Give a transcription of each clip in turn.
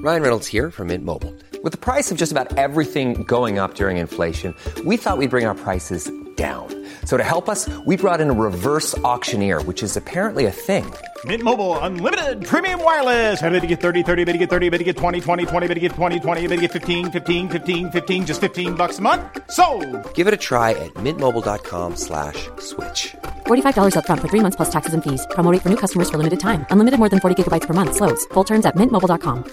Ryan Reynolds here from Mint Mobile. With the price of just about everything going up during inflation, we thought we'd bring our prices down. So to help us, we brought in a reverse auctioneer, which is apparently a thing. Mint Mobile Unlimited Premium Wireless. How to get 30, 30, bit to get 30, bit to get 20, 20, 20, bit to get 20, 20, bit to get 15, 15, 15, 15, just $15 a month? Sold! Give it a try at mintmobile.com/switch. $45 up front for 3 months plus taxes and fees. Promo rate for new customers for limited time. Unlimited more than 40 gigabytes per month. Slows full terms at mintmobile.com.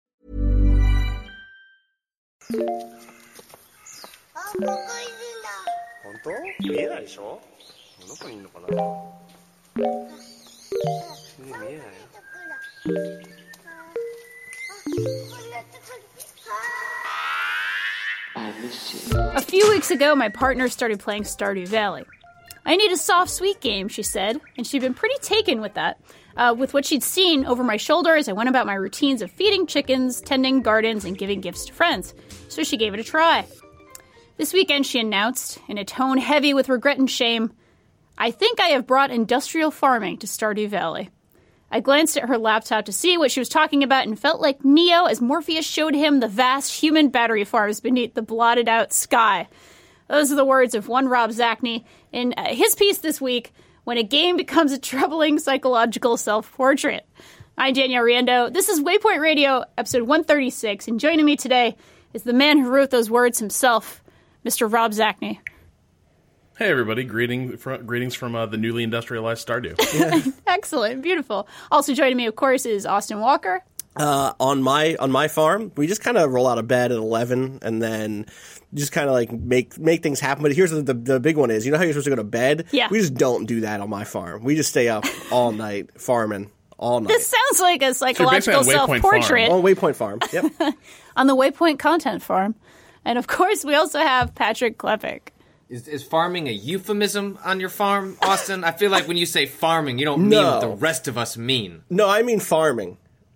A few weeks ago, my partner started playing Stardew Valley. I need a soft, sweet game, she said, and she'd been pretty taken with that, with what she'd seen over my shoulder as I went about my routines of feeding chickens, tending gardens, and giving gifts to friends. So she gave it a try. This weekend, she announced, in a tone heavy with regret and shame, "I think I have brought industrial farming to Stardew Valley." I glanced at her laptop to see what she was talking about and felt like Neo as Morpheus showed him the vast human battery farms beneath the blotted-out sky. Those are the words of one Rob Zacny in his piece this week, When a Game Becomes a Troubling Psychological Self-Portrait. I'm Danielle Riendeau. This is Waypoint Radio, episode 136, and joining me today is the man who wrote those words himself, Mr. Rob Zacny. Hey everybody, greetings from the newly industrialized Stardew. Yeah. Excellent, beautiful. Also joining me, of course, is Austin Walker. On my farm, we just kind of roll out of bed at 11 and then just kind of like make things happen. But here's the big one is, you know how you're supposed to go to bed? Yeah. We just don't do that on my farm. We just stay up all night farming all night. This sounds like a psychological self-portrait. On Waypoint Farm, yep. On the Waypoint Content Farm. And of course, we also have Patrick Klepek. Is farming a euphemism on your farm, Austin? I feel like when you say farming, you don't mean what the rest of us mean. No, I mean farming.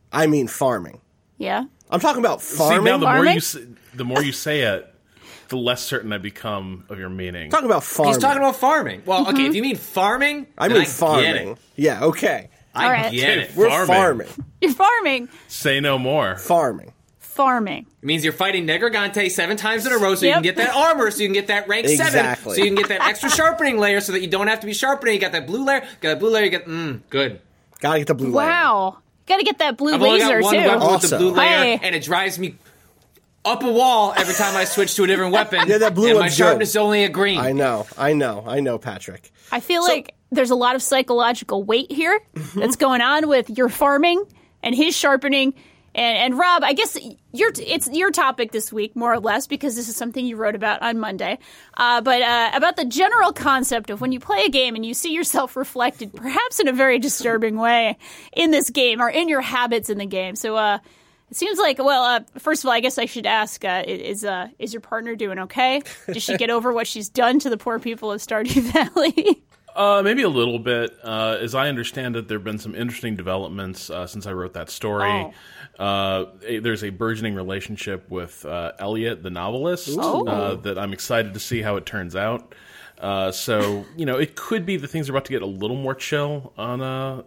Yeah? I'm talking about farming. See, now the more you say it, the less certain I become of your meaning. Talking about farming. He's talking about farming. Well, okay, if you mean farming, I mean farming. Yeah, okay. I get it. We're farming. You're farming. Say no more. Farming. Farming. It means you're fighting Negrigante 7 times in a row so you can get that armor, so you can get that rank 7, so you can get that extra sharpening layer so that you don't have to be sharpening. You got that blue layer, you get, good. Gotta get the blue layer. Wow. Gotta get that blue I've laser, only got one too. weapon with the blue layer, and it drives me up a wall every time I switch to a different weapon. Yeah, that blue and one's my sharpness is only a green. I know, Patrick. I feel like there's a lot of psychological weight here that's going on with your farming and his sharpening. And Rob, I guess it's your topic this week, more or less, because this is something you wrote about on Monday. But about the general concept of when you play a game and you see yourself reflected, perhaps in a very disturbing way, in this game or in your habits in the game. So it seems like, first of all, I guess I should ask, is your partner doing okay? Did she get over what she's done to the poor people of Stardew Valley? Maybe a little bit. As I understand it, there have been some interesting developments since I wrote that story. There's a burgeoning relationship with Elliot, the novelist, that I'm excited to see how it turns out. So, it could be that things are about to get a little more chill on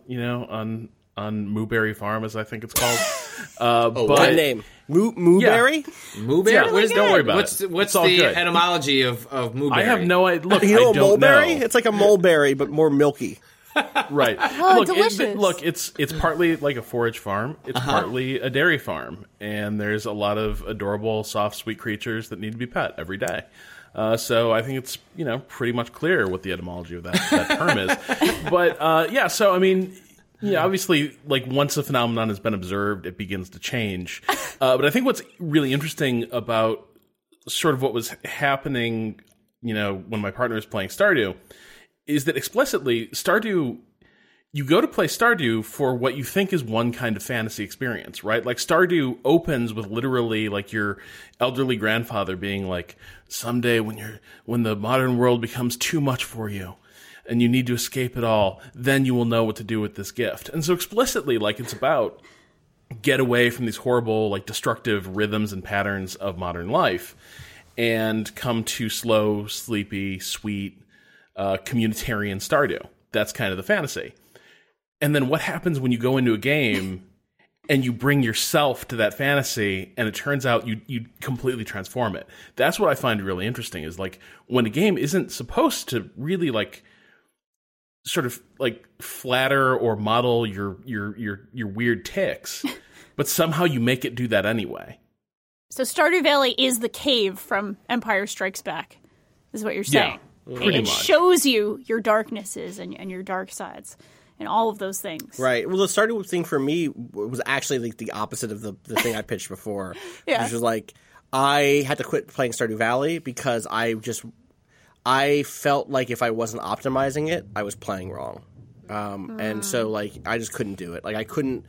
Mooberry Farm, as I think it's called. What name? Mooberry? Yeah. Mooberry? Yeah, don't worry about it. What's the etymology of Mooberry? I have no idea. Look, you know I don't mulberry? know. It's like a mulberry, but more milky. Right. Oh, delicious. It's partly like a forage farm. It's partly a dairy farm. And there's a lot of adorable, soft, sweet creatures that need to be pet every day. So I think it's, pretty much clear what the etymology of that term is. But, so, I mean, obviously, once a phenomenon has been observed, it begins to change. But I think what's really interesting about sort of what was happening, when my partner was playing Stardew, is that explicitly, Stardew, you go to play Stardew for what you think is one kind of fantasy experience, right? Like, Stardew opens with literally, your elderly grandfather being like, someday when the modern world becomes too much for you, and you need to escape it all, then you will know what to do with this gift. And so explicitly, it's about get away from these horrible, destructive rhythms and patterns of modern life and come to slow, sleepy, sweet, communitarian Stardew. That's kind of the fantasy. And then what happens when you go into a game and you bring yourself to that fantasy, and it turns out you completely transform it. That's what I find really interesting, is like when a game isn't supposed to really like sort of like flatter or model your weird tics, but somehow you make it do that anyway. So Stardew Valley is the cave from Empire Strikes Back, is what you're saying. Yeah, pretty it much. shows you your darknesses and your dark sides. And all of those things. Right. Well, the Stardew thing for me was actually like the opposite of the thing I pitched before. Yeah. Which was like, I had to quit playing Stardew Valley because I felt like if I wasn't optimizing it, I was playing wrong. And so, like, I just couldn't do it. Like, I couldn't...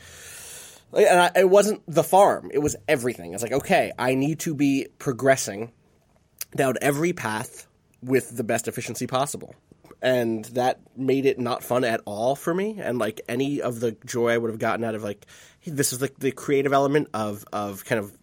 it wasn't the farm. It was everything. It's like, okay, I need to be progressing down every path with the best efficiency possible. And that made it not fun at all for me. And like any of the joy I would have gotten out of like, hey, this is like the creative element of kind of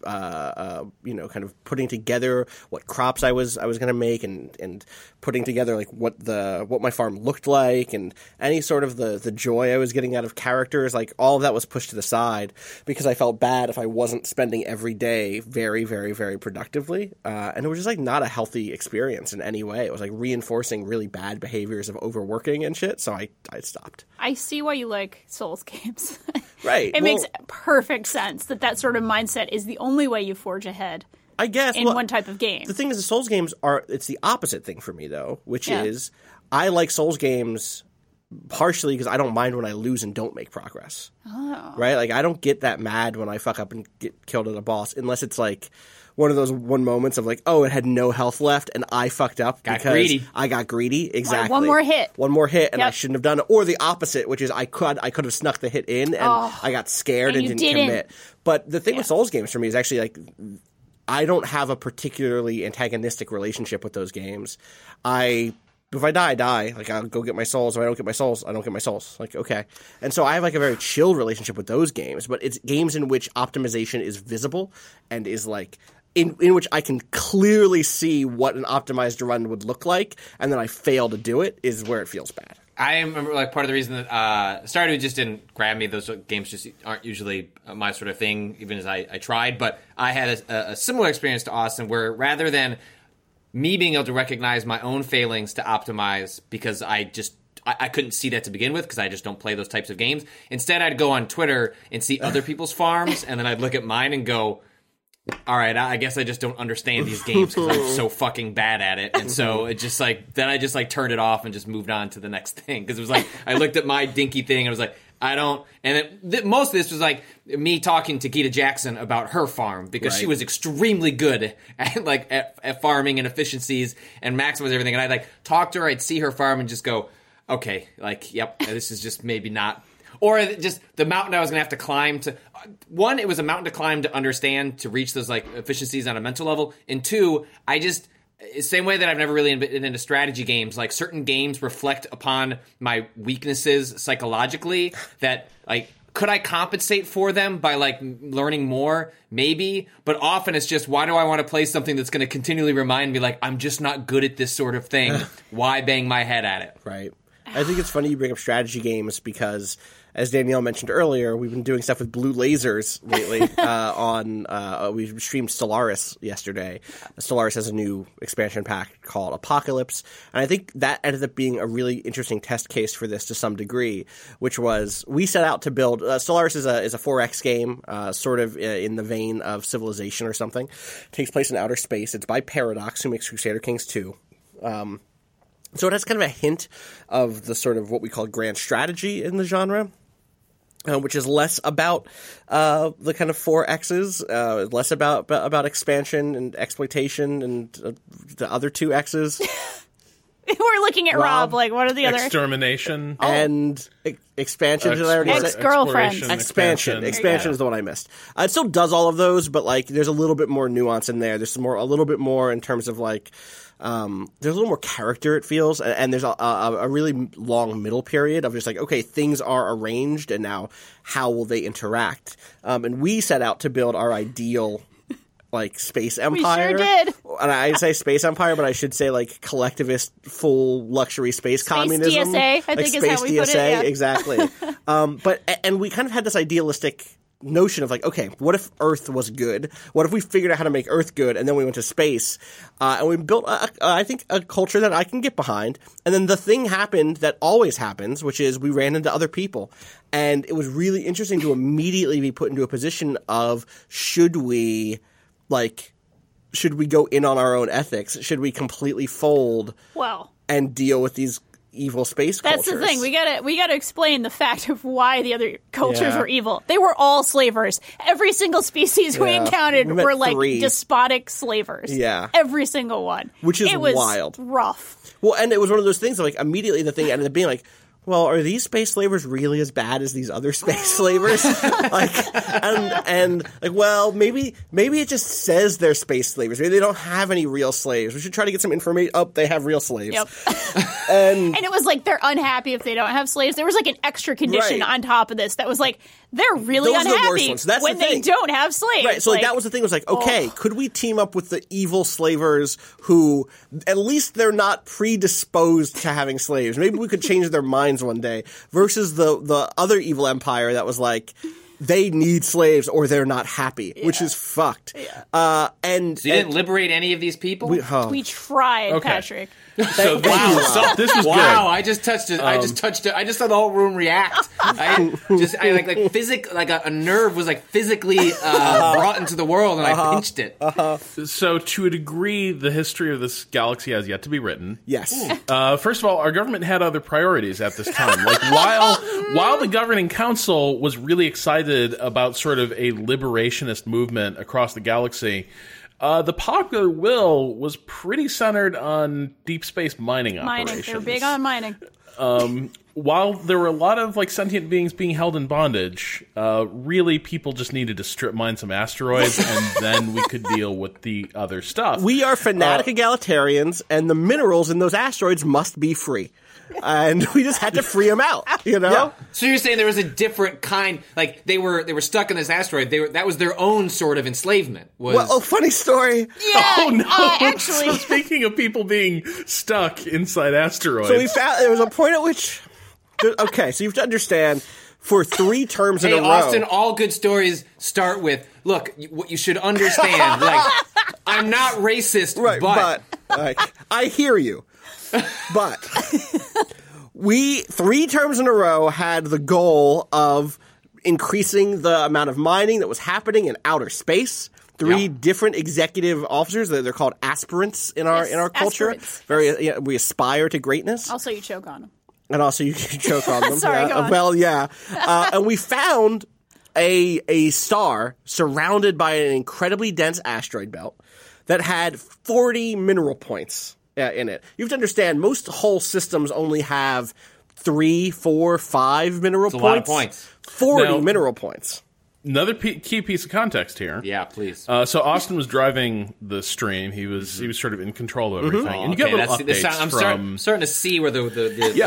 kind of putting together what crops I was going to make and putting together like what my farm looked like, and any sort of the joy I was getting out of characters, like all of that was pushed to the side because I felt bad if I wasn't spending every day very, very, very productively. And it was just like not a healthy experience in any way. It was like reinforcing really bad behaviors of overworking and shit. So I stopped. I see why you like Souls games. Right. It makes perfect sense that sort of mindset is the only way you forge ahead. I guess in one type of game. The thing is, the Souls games it's the opposite thing for me though, which is I like Souls games partially because I don't mind when I lose and don't make progress. Oh. Right? Like I don't get that mad when I fuck up and get killed at a boss unless it's like one of those moments of like, oh, it had no health left and I fucked up because I got greedy. Exactly. One more hit and I shouldn't have done it. Or the opposite, which is I could have snuck the hit in and I got scared and didn't commit. But the thing with Souls games for me is actually like I don't have a particularly antagonistic relationship with those games. If I die, I die. Like, I'll go get my souls. If I don't get my souls, I don't get my souls. Like, okay. And so I have, like, a very chill relationship with those games. But it's games in which optimization is visible and is, like, in which I can clearly see what an optimized run would look like, and then I fail to do it is where it feels bad. I remember, like, part of the reason that Stardew just didn't grab me. Those games just aren't usually my sort of thing, even as I tried. But I had a similar experience to Austin where rather than me being able to recognize my own failings to optimize because I couldn't see that to begin with because I just don't play those types of games. Instead, I'd go on Twitter and see other people's farms, and then I'd look at mine and go, all right, I guess I just don't understand these games because I'm so fucking bad at it. And so it just like, then I just like turned it off and just moved on to the next thing. Because it was like, I looked at my dinky thing and I was like, I don't, and most of this was like me talking to Keita Jackson about her farm because she was extremely good at farming and efficiencies and maximize everything. And I'd like talk to her, I'd see her farm and just go, okay, like, yep, this is just maybe not. Or just the mountain I was going to have to climb to. One, it was a mountain to climb to understand, to reach those like efficiencies on a mental level. And two, same way that I've never really been into strategy games, like certain games reflect upon my weaknesses psychologically that like, could I compensate for them by like learning more? Maybe. But often it's just, why do I want to play something that's going to continually remind me like, I'm just not good at this sort of thing. Why bang my head at it? Right. I think it's funny you bring up strategy games because, as Danielle mentioned earlier, we've been doing stuff with blue lasers lately. We streamed Stellaris yesterday. Stellaris has a new expansion pack called Apocalypse, and I think that ended up being a really interesting test case for this to some degree, which was we set out to build Stellaris is a 4X game, sort of in the vein of Civilization or something. It takes place in outer space. It's by Paradox, who makes Crusader Kings 2. So it has kind of a hint of the sort of what we call grand strategy in the genre, which is less about the kind of 4Xs, less about expansion and exploitation and the other 2 Xs. We're looking at Rob like, what are the other? Extermination. And expansion. Ex-girlfriend. Expansion is the one I missed. It still does all of those, but like there's a little bit more nuance in there. There's a little bit more in terms of like, there's a little more character, it feels, and there's a really long middle period of just like, okay, things are arranged, and now how will they interact? And we set out to build our ideal, like, space empire. We sure did. And I say space empire, but I should say, like, collectivist, full luxury space communism. DSA, I think is how we put it. Exactly. And we kind of had this idealistic notion of like, okay, what if Earth was good? What if we figured out how to make Earth good, and then we went to space, and we built, I think, a culture that I can get behind. And then the thing happened that always happens, which is we ran into other people. And it was really interesting to immediately be put into a position of, should we go in on our own ethics? Should we completely fold and deal with these evil space cultures? That's the thing. We gotta explain the fact of why the other cultures were evil. They were all slavers. Every single species we encountered were like 3. despotic slavers. Yeah. Every single one. Which is it was wild. Rough. Well, and it was one of those things that, like, immediately the thing ended up being like, well, are these space slavers really as bad as these other space slavers? Well, maybe it just says they're space slavers. Maybe they don't have any real slaves. We should try to get some information. Oh, they have real slaves. Yep. And it was like they're unhappy if they don't have slaves. There was like an extra condition on top of this that was like they're really Those are the worst unhappy ones. That's when the they thing. don't have slaves. Right, so like that was the thing. It was like, okay, could we team up with the evil slavers who, at least they're not predisposed to having slaves? Maybe we could change their minds one day. Versus the other evil empire that was like, they need slaves or they're not happy, which is fucked. Yeah. So you didn't liberate any of these people? We tried, Patrick. So this was good. Wow! I just touched it. I just touched it. I just saw the whole room react. A nerve was like physically brought into the world, and I pinched it. So to a degree, the history of this galaxy has yet to be written. Yes. First of all, our government had other priorities at this time. Like while the governing council was really excited about sort of a liberationist movement across the galaxy, the popular will was pretty centered on deep space mining operations. They were big on mining. While there were a lot of like sentient beings being held in bondage, really people just needed to strip mine some asteroids, and then we could deal with the other stuff. We are fanatic egalitarians, and the minerals in those asteroids must be free. And we just had to free them out, you know? Yeah. So you're saying there was a different kind, like they were stuck in this asteroid. That was their own sort of enslavement. Funny story. Yeah. Oh no! Actually, So speaking of people being stuck inside asteroids, So we found there was a point at which. Okay, so you have to understand. For 3 terms in a row. Austin, all good stories start with, look, what you should understand. Like, I'm not racist, right, but I hear you. But we 3 terms in a row had the goal of increasing the amount of mining that was happening in outer space. 3 different executive officers. They're called aspirants in our culture. Aspirants. We aspire to greatness. Also, you choke on them. And also you can choke on them. Sorry, go on. Well, yeah. And we found a star surrounded by an incredibly dense asteroid belt that had 40 mineral points in it. You have to understand, most whole systems only have 3, 4, 5 mineral points. A lot of points. 40 mineral points. Another key piece of context here. Yeah, please. So Austin was driving the stream. He was sort of in control of everything, and you get little updates I'm from. starting to see where the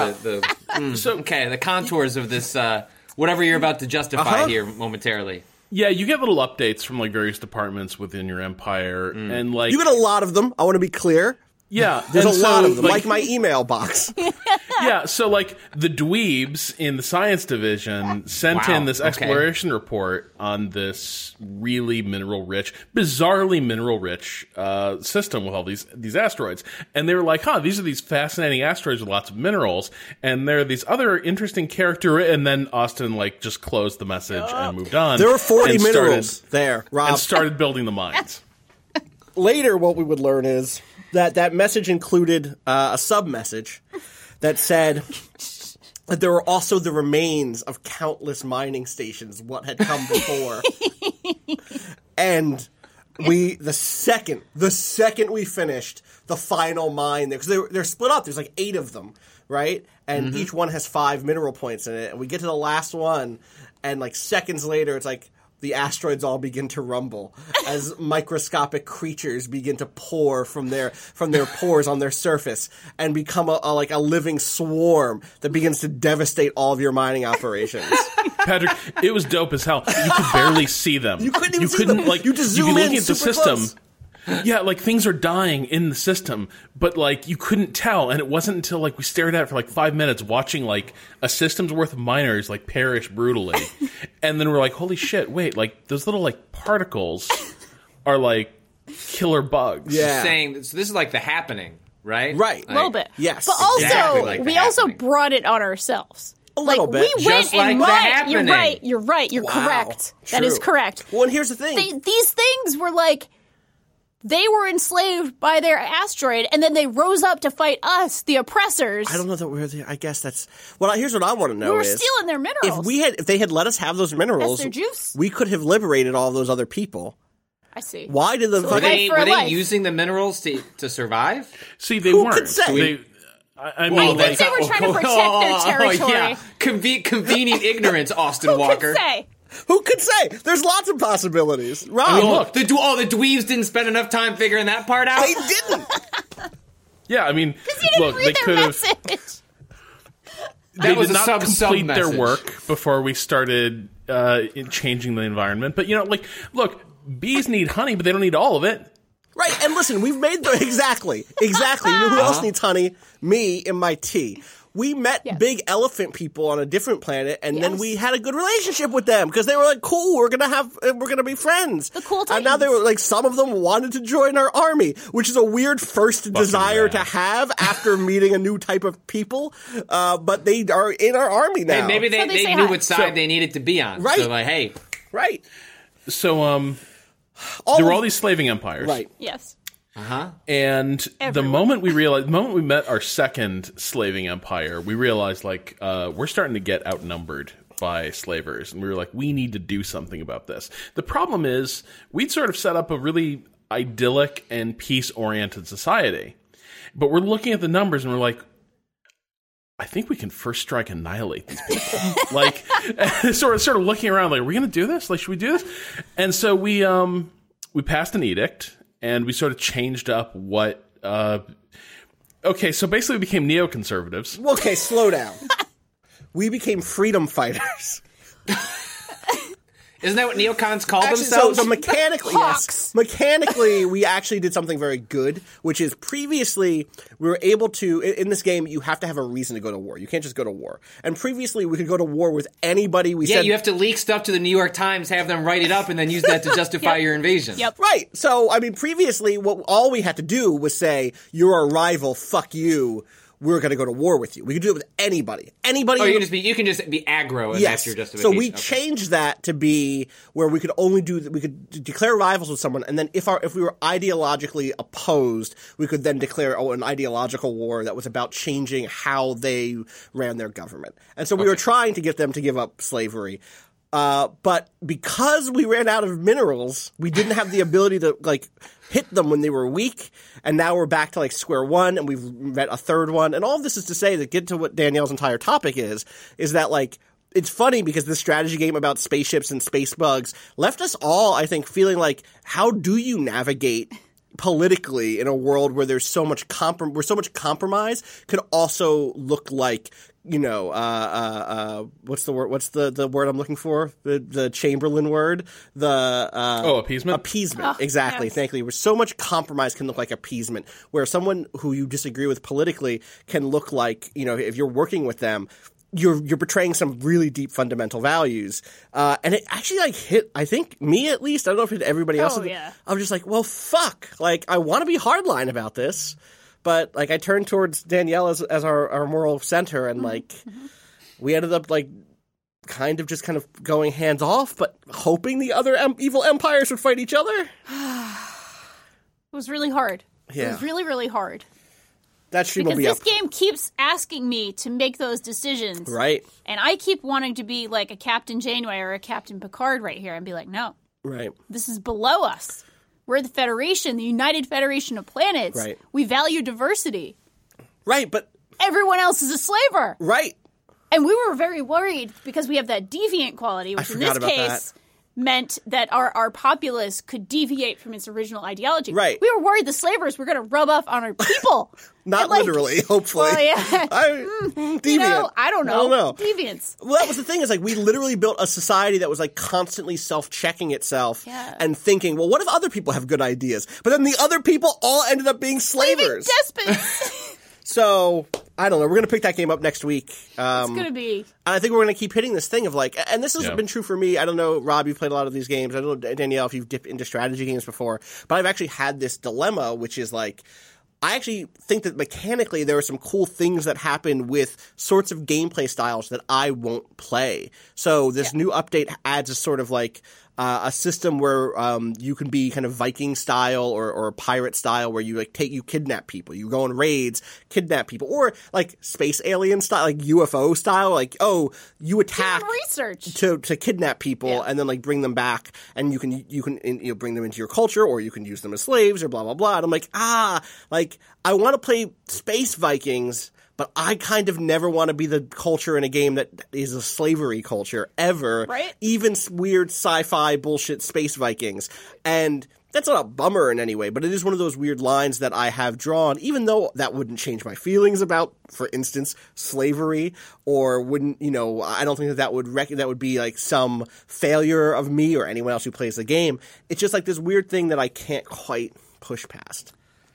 contours of this whatever you're about to justify here momentarily. Yeah, you get little updates from like various departments within your empire, and like You get a lot of them. I want to be clear. Yeah, there's a lot of them, like my email box. Yeah, so like the dweebs in the science division sent in this exploration report on this really bizarrely mineral-rich system with all these asteroids. And they were like, these are these fascinating asteroids with lots of minerals. And there are these other interesting characteristics. And then Austin like just closed the message and moved on. There were 40 minerals there, Rob. And started building the mines. Later, what we would learn is that message included a sub-message that said that there were also the remains of countless mining stations, what had come before. And the second we finished the final mine there, because they're split up, there's like 8 of them, right? And each one has 5 mineral points in it. And we get to the last one, and like seconds later, it's like, the asteroids all begin to rumble as microscopic creatures begin to pour from their pores on their surface and become a living swarm that begins to devastate all of your mining operations. Patrick, it was dope as hell. You could barely see them. You couldn't even see them. Like, you just zoom you'd be in looking at the super system. close. Yeah, like things are dying in the system, but like you couldn't tell, and it wasn't until like we stared at it for like 5 minutes watching like a system's worth of miners like perish brutally, and then we're like, holy shit, wait, like those little like particles are like killer bugs. Yeah. Saying so this is like The Happening, right? Right. A little bit. Yes, But also, exactly like we The also Happening. brought it on ourselves. A little bit. We went Just like and The You're Happening. right. You're right. You're Wow. correct. That is True. correct. Well, and here's the thing. These things were like, they were enslaved by their asteroid, and then they rose up to fight us, the oppressors. I don't know that we're there. I guess that's... Well, here's what I want to know We were is... stealing their minerals. If they had let us have those minerals, That's their juice. we could have liberated all those other people. I see. Why did the So Were fucking... they, for were they life. using the minerals to survive? See, they Who weren't. could say? I Well, mean, they like, were trying to protect their territory. yeah. Convenient ignorance, Austin Who Walker. could say? Who could say? There's lots of possibilities. Rob, I mean, look, The dweebs didn't spend enough time figuring that part out. they didn't. yeah, I mean, You didn't look, they read their could have. message. They was did a not complete their message. work before we started changing the environment. But like, look, bees need honey, but they don't need all of it. Right, and listen, we've made the... Exactly. You know who else needs honey? Me and my tea. We met Yes. big elephant people on a different planet, and then Yes. we had a good relationship with them because they were like, "Cool, we're gonna be friends." The cool and now they Titans. were like, some of them wanted to join our army, which is a weird first desire rad. to have after meeting a new type of people. But they are in our army now. Hey, maybe So they they say knew hi. what side they needed to be on. Right. So like, hey, right. So, there were all these slaving empires, Right. Yes. And Everyone. the moment we met our second slaving empire, we realized like we're starting to get outnumbered by slavers, and we were like, we need to do something about this. The problem is we'd sort of set up a really idyllic and peace-oriented society, but we're looking at the numbers and we're like, I think we can first strike annihilate these people. Like, sort of looking around, like, are we going to do this? Like, should we do this? And so we passed an edict, and we sort of changed up what. Okay, so basically, we became neoconservatives. Okay, slow down. We became freedom fighters. isn't that what neocons call Actually, themselves? so mechanically, Hawks. yes. Mechanically, we actually did something very good, which is previously we were able to, in this game, you have to have a reason to go to war. You can't just go to war. And previously, we could go to war with anybody we yeah, said. you have to leak stuff to the New York Times, have them write it up, and then use that to justify your invasion. Yep. Right. So, I mean, previously, all we had to do was say, you're our rival, fuck you. We're going to go to war with you. We could do it with anybody. Anybody. Oh, you can just be aggro, and Yes. that's your So justification. we Okay. changed that to be where we could only we could declare rivals with someone, and then if we were ideologically opposed, we could then declare an ideological war that was about changing how they ran their government. And so we were trying to get them to give up slavery. But because we ran out of minerals, we didn't have the ability to hit them when they were weak, and now we're back to square one, and we've met a third one. And all of this is to say that get to what Danielle's entire topic is that it's funny because this strategy game about spaceships and space bugs left us all, I think, feeling like, how do you navigate politically in a world where there's so much compromise could also look like, what's the word? What's the word I'm looking for? The Chamberlain word? Appeasement? Appeasement. Exactly. yes. Thank you. Where so much compromise can look like appeasement, where someone who you disagree with politically can look like, if you're working with them, you're betraying some really deep fundamental values. And it actually hit, I think, me at least. I don't know if it hit everybody else. Oh, yeah. I'm just like, well, fuck. I want to be hardline about this. But I turned towards Danielle as our moral center, and we ended up kind of going hands off, but hoping the other evil empires would fight each other. It was really hard. Yeah. It was really, really hard. That stream Because will be this up. game keeps asking me to make those decisions. Right. And I keep wanting to be like a Captain Janeway or a Captain Picard right here and be like, no, Right. this is below us. We're the Federation, the United Federation of Planets. Right. We value diversity. Right, but Everyone else is a slaver. right. And we were very worried because we have that deviant quality, which in forgot this about case meant that our populace could deviate from its original ideology. Right. We were worried the slavers were going to rub off on our people. Not And, like, literally, hopefully. Well, yeah. Deviant. You know, I don't know. Deviants. Well, that was the thing, is like we literally built a society that was like constantly self-checking itself and thinking, well, what if other people have good ideas? But then the other people all ended up being slavers. Despots. So, I don't know. We're going to pick that game up next week. It's going to be. And I think we're going to keep hitting this thing of like, and this has been true for me. I don't know, Rob, you've played a lot of these games. I don't know, Danielle, if you've dipped into strategy games before. But I've actually had this dilemma, which is like, I actually think that mechanically there are some cool things that happen with sorts of gameplay styles that I won't play. So this new update adds a sort of like a system where you can be kind of Viking style or pirate style, where you like you kidnap people, you go on raids, kidnap people, or like space alien style, like UFO style, like you attack research to kidnap people and then like bring them back, and you can bring them into your culture, or you can use them as slaves, or blah blah blah. And I'm like I want to play Space Vikings, but I kind of never want to be the culture in a game that is a slavery culture ever. Right. Even weird sci-fi bullshit Space Vikings. And that's not a bummer in any way, but it is one of those weird lines that I have drawn, even though that wouldn't change my feelings about, for instance, slavery, or wouldn't, I don't think that would be like some failure of me or anyone else who plays the game. It's just like this weird thing that I can't quite push past.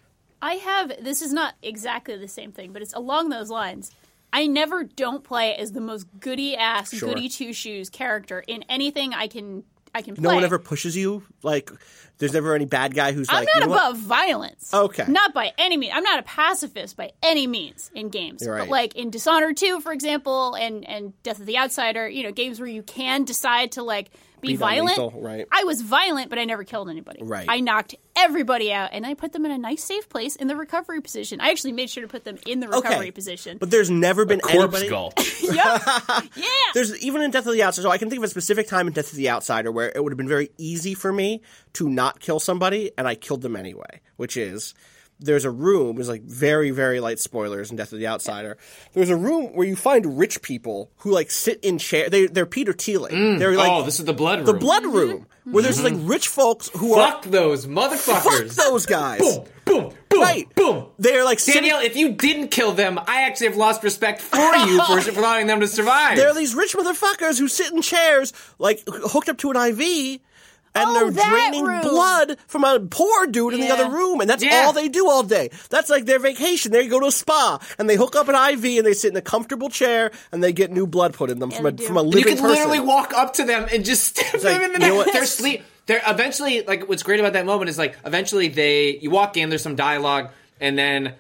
This is not exactly the same thing, but it's along those lines. I never don't play as the most goody-ass, goody-two-shoes character in anything I can play. No one ever pushes you? Like, there's never any bad guy who's I'm not above violence. Okay. Not by any means. I'm not a pacifist by any means in games. Right. But like in Dishonored 2, for example, and Death of the Outsider, games where you can decide to like be violent. Lethal, right. I was violent, but I never killed anybody. Right. I knocked everybody out, and I put them in a nice, safe place in the recovery position. I actually made sure to put them in the recovery position. But there's never been Corpse anybody. Gulch. Yeah. There's even in Death of the Outsider. So I can think of a specific time in Death of the Outsider where it would have been very easy for me to not kill somebody, and I killed them anyway. Which is, there's a room. There's like very, very light spoilers in Death of the Outsider. There's a room where you find rich people who like sit in chairs. They're Peter Thiel. They're like, this is the blood room. the blood room, where there's like rich folks who Fuck those motherfuckers. Fuck those guys. Boom, boom, boom, Right. boom. They're like Danielle, if you didn't kill them, I actually have lost respect for you for allowing them to survive. There are these rich motherfuckers who sit in chairs, like hooked up to an IV, and they're that draining room. blood from a poor dude in the other room, and that's all they do all day. That's like their vacation. They go to a spa, and they hook up an IV, and they sit in a comfortable chair, and they get new blood put in them from a living you can person. literally walk up to them and just stab them in the neck. They're asleep. They're eventually, like, what's great about that moment is, like, eventually you walk in, there's some dialogue, and then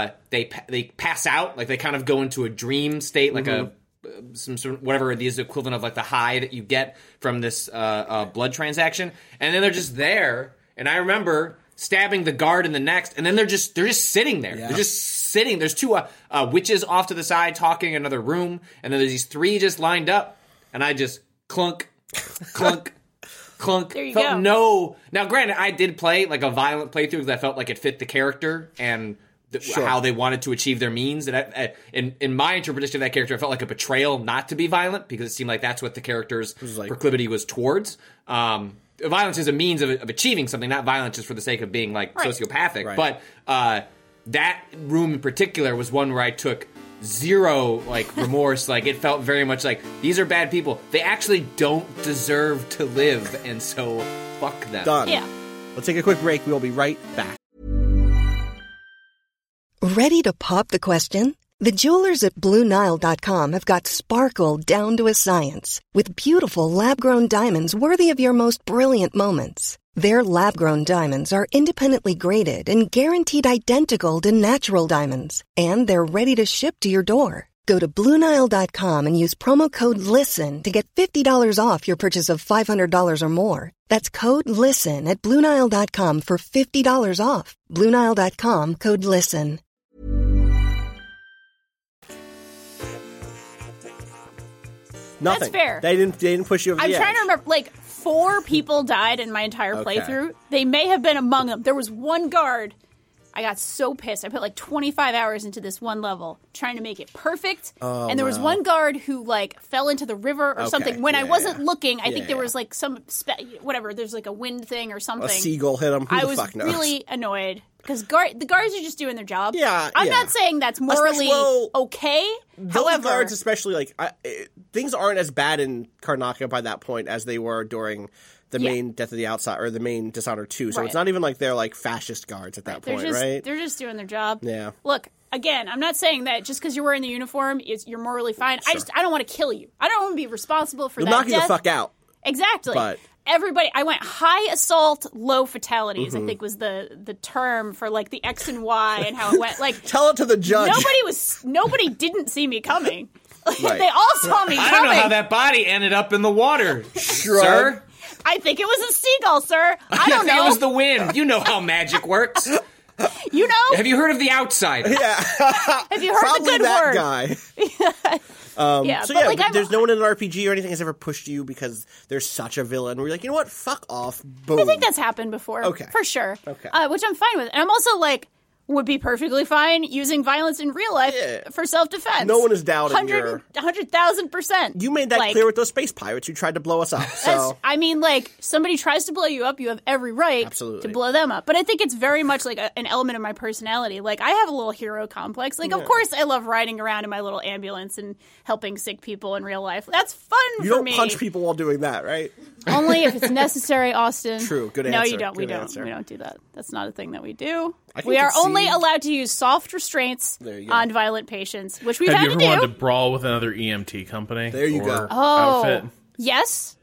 they pass out, like they kind of go into a dream state, like some sort of whatever it is, equivalent of like the high that you get from this blood transaction, and then they're just there. And I remember stabbing the guard in the neck, and then they're just sitting there. Yeah. They're just sitting. There's two witches off to the side talking in another room, and then there's these three just lined up, and I just clunk, clunk. Clunk. There you go. Now, granted, I did play like a violent playthrough because I felt like it fit the character and how they wanted to achieve their means. And in my interpretation of that character, I felt like a betrayal not to be violent because it seemed like that's what the character's proclivity was towards. Violence is a means of achieving something, not violence just for the sake of being like sociopathic. Right. But that room in particular was one where I took zero like remorse. Like it felt very much like these are bad people. They actually don't deserve to live, and so fuck them. Done. Yeah. Let's take a quick break. We'll be right back. Ready to pop the question? The jewelers at BlueNile.com have got sparkle down to a science with beautiful lab-grown diamonds worthy of your most brilliant moments. Their lab-grown diamonds are independently graded and guaranteed identical to natural diamonds. And they're ready to ship to your door. Go to BlueNile.com and use promo code LISTEN to get $50 off your purchase of $500 or more. That's code LISTEN at BlueNile.com for $50 off. BlueNile.com, code LISTEN. Nothing. That's fair. They didn't push you over the edge. I'm trying to remember, like, 4 people died in my entire playthrough. They may have been among them. There was one guard I got so pissed. I put like 25 hours into this one level trying to make it perfect. And there was one guard who like fell into the river or something. When I wasn't looking, I think there was like some whatever. There's like a wind thing or something. A seagull hit him. Who I the was fuck knows? really annoyed because the guards are just doing their job. Yeah, I'm not saying that's morally okay. However, guards, especially like things aren't as bad in Karnaca by that point as they were during the main Death of the Outside or the main Dishonored 2. So it's not even like they're like fascist guards at that point, right? They're just doing their job. Yeah. Look, again, I'm not saying that just because you're wearing the uniform, you're morally fine. Sure. I don't want to kill you. I don't want to be responsible for that knock you death. the fuck out. Exactly. But everybody, I went high assault, low fatalities, I think was the term for like the X and Y and how it went. Like, tell it to the judge. Nobody didn't see me coming. Right. They all saw me coming. I don't know how that body ended up in the water, sir. I think it was a seagull, sir. I don't know. It was the wind. You know how magic works. You know? Have you heard of The Outsider? Yeah. Have you heard Probably the good that word? Guy. So yeah, like, there's no one in an RPG or anything has ever pushed you because there's such a villain where you're like, you know what, fuck off, boom. I think that's happened before. Okay. For sure. Okay. Which I'm fine with. And I'm also like, would be perfectly fine using violence in real life for self-defense. No one is doubting 100,000%. You made that clear with those space pirates who tried to blow us up. So I mean, like, somebody tries to blow you up, you have every right to blow them up. But I think it's very much like an element of my personality. Like, I have a little hero complex. Like, of course I love riding around in my little ambulance and helping sick people in real life. That's fun for me. You don't punch people while doing that, right? Only if it's necessary, Austin. True. Good answer. answer. No, you don't. We don't do that. That's not a thing that we do. We are only allowed to use soft restraints on violent patients, which we've had to do. Have you ever wanted to brawl with another EMT company? There you go. Outfit? Yes,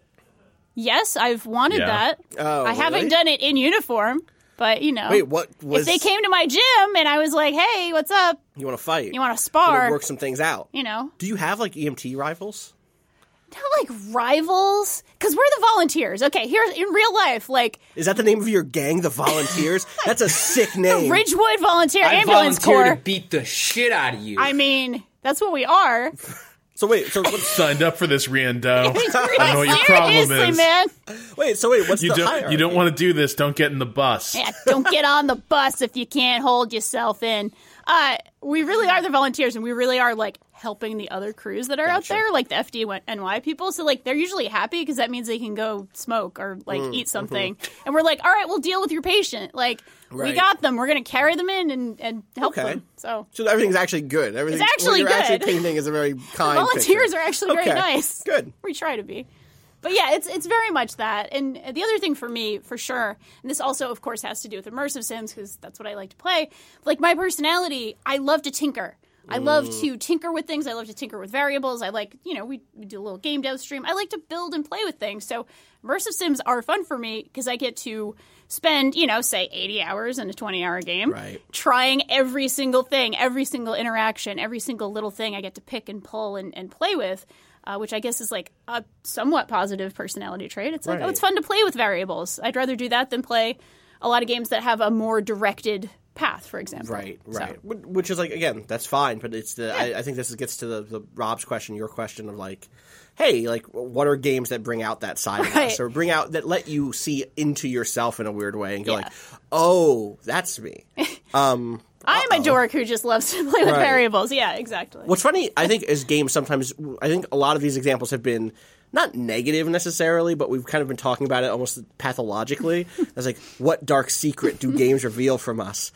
I've wanted that. Oh, I haven't done it in uniform, but you know. Wait, what was? If they came to my gym and I was like, "Hey, what's up? You want to fight? You want to spar? Work some things out. You know? Do you have like EMT rivals? Not like rivals, because we're the volunteers. Okay, here's in real life, like... Is that the name of your gang, the Volunteers? That's a sick name. The Ridgewood Volunteer I Ambulance volunteer Corps. to beat the shit out of you. I mean, that's what we are. So wait, signed up for this, Riendo. I know what your problem is. Man. What's the hierarchy? You don't want to do this. Don't get in the bus. Yeah, don't get on the bus if you can't hold yourself in. We really are the volunteers, and we really are, like, helping the other crews that are out there, like the FDNY people. So, like, they're usually happy because that means they can go smoke or, like, eat something. And we're like, all right, we'll deal with your patient. Like, we got them. We're going to carry them in and help them. So everything's actually good. It's actually what you're good. actually painting is a very kind volunteers picture. are actually very nice. Good. We try to be. But yeah, it's very much that. And the other thing for me, for sure, and this also, of course, has to do with immersive sims because that's what I like to play. Like, my personality, I love to tinker. I love to tinker with things. I love to tinker with variables. I like, we do a little game dev stream. I like to build and play with things. So immersive sims are fun for me because I get to spend, say 80 hours in a 20-hour game trying every single thing, every single interaction, every single little thing I get to pick and pull and play with. Which I guess is like a somewhat positive personality trait. It's like, it's fun to play with variables. I'd rather do that than play a lot of games that have a more directed path, for example. Right. So. Which is like, again, that's fine, but it's I think this gets to the Rob's question, your question of like, hey, like, what are games that bring out that side of us, or bring out that let you see into yourself in a weird way and go like, oh, that's me. I'm a dork who just loves to play with variables. Yeah, exactly. What's funny, I think, is games sometimes, I think a lot of these examples have been not negative necessarily, but we've kind of been talking about it almost pathologically. It's like, what dark secret do games reveal from us?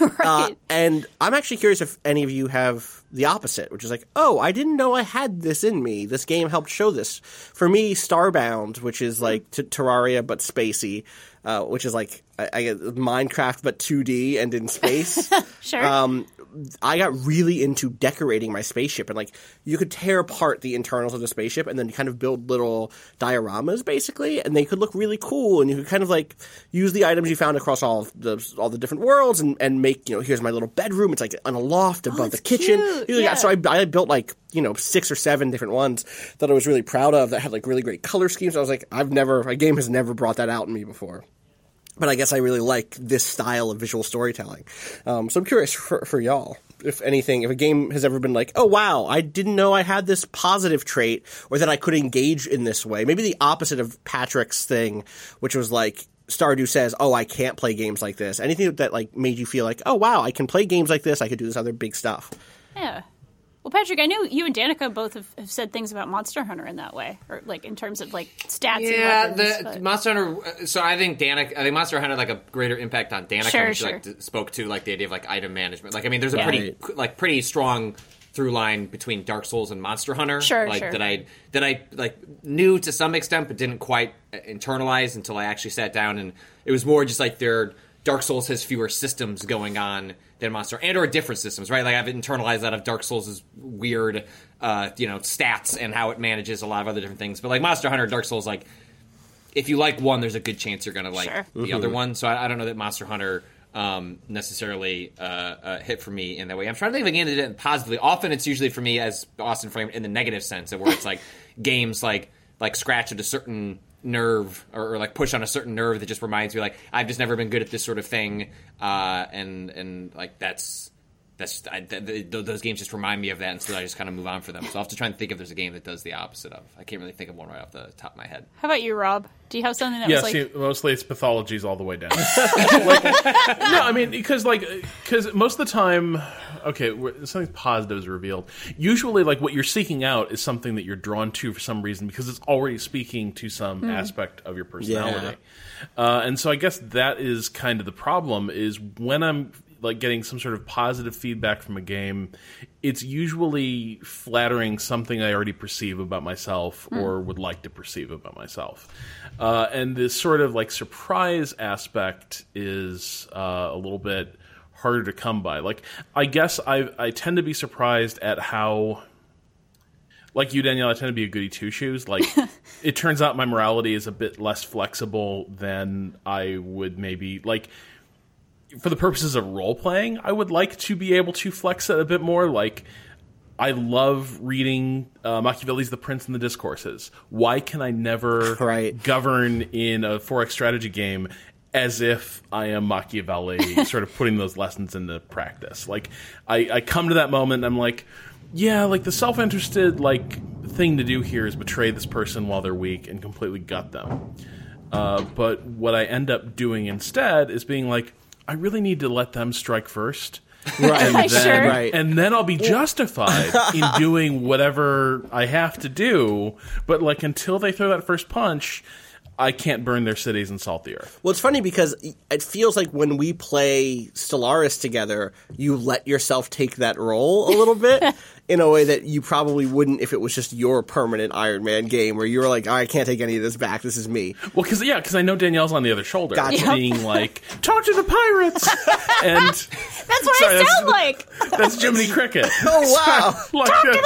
And I'm actually curious if any of you have the opposite, which is like, oh, I didn't know I had this in me. This game helped show this. For me, Starbound, which is like Terraria but spacey, which is like I get Minecraft but 2D and in space. Sure. I got really into decorating my spaceship, and like you could tear apart the internals of the spaceship and then kind of build little dioramas basically, and they could look really cool, and you could kind of like use the items you found across all the different worlds and make, here's my little bedroom. It's like on a loft above the kitchen. So I built like 6 or 7 different ones that I was really proud of that had like really great color schemes. I was like, a game has never brought that out in me before. But I guess I really like this style of visual storytelling. So I'm curious for y'all, if anything, if a game has ever been like, oh, wow, I didn't know I had this positive trait or that I could engage in this way. Maybe the opposite of Patrick's thing, which was like, Stardew says, oh, I can't play games like this? Anything that like made you feel like, oh, wow, I can play games like this. I could do this other big stuff. Yeah. Well, Patrick, I know you and Danica both have said things about Monster Hunter in that way, or like in terms of like stats. Yeah, and weapons, Monster Hunter. So I think Monster Hunter had like a greater impact on Danica. Sure, when she like spoke to like the idea of like item management. Like, I mean, there's a pretty strong through line between Dark Souls and Monster Hunter. That I like knew to some extent, but didn't quite internalize until I actually sat down, and it was more just like Dark Souls has fewer systems going on than Monster, and or different systems, right? Like I've internalized that of Dark Souls' weird, stats and how it manages a lot of other different things. But like Monster Hunter, Dark Souls, like if you like one, there's a good chance you're gonna like the other one. So I don't know that Monster Hunter necessarily hit for me in that way. I'm trying to think of a game that did it positively. Often it's usually for me, as Austin framed, in the negative sense, where it's like games like scratch at a certain nerve or like push on a certain nerve that just reminds me like I've just never been good at this sort of thing, and like those games just remind me of that, and so I just kind of move on for them. So I'll have to try and think if there's a game that does the opposite of. I can't really think of one right off the top of my head. How about you, Rob? Do you have something that was like... Yeah, mostly it's pathologies all the way down. No, I mean, because most of the time, something positive is revealed. Usually, like, what you're seeking out is something that you're drawn to for some reason because it's already speaking to some aspect of your personality. Yeah. And so I guess that is kind of the problem, is when I'm like getting some sort of positive feedback from a game, it's usually flattering something I already perceive about myself or would like to perceive about myself. And this sort of like surprise aspect is a little bit harder to come by. Like, I guess I tend to be surprised at how, like you, Danielle, I tend to be a goody two-shoes. Like, it turns out my morality is a bit less flexible than I would maybe, like, for the purposes of role-playing, I would like to be able to flex it a bit more. Like, I love reading Machiavelli's The Prince and the Discourses. Why can I never govern in a 4X strategy game as if I am Machiavelli, sort of putting those lessons into practice? Like, I come to that moment and I'm like, yeah, like the self-interested like thing to do here is betray this person while they're weak and completely gut them. But what I end up doing instead is being like, I really need to let them strike first. Right. And then I'll be justified in doing whatever I have to do. But like until they throw that first punch, I can't burn their cities and salt the earth. Well, it's funny because it feels like when we play Stellaris together, you let yourself take that role a little bit in a way that you probably wouldn't if it was just your permanent Iron Man game where you're like, I can't take any of this back. This is me. Well, because I know Danielle's on the other shoulder. Gotcha. Being like, talk to the pirates! And that's what I sound like! That's Jiminy Cricket. Oh, wow. Like talk to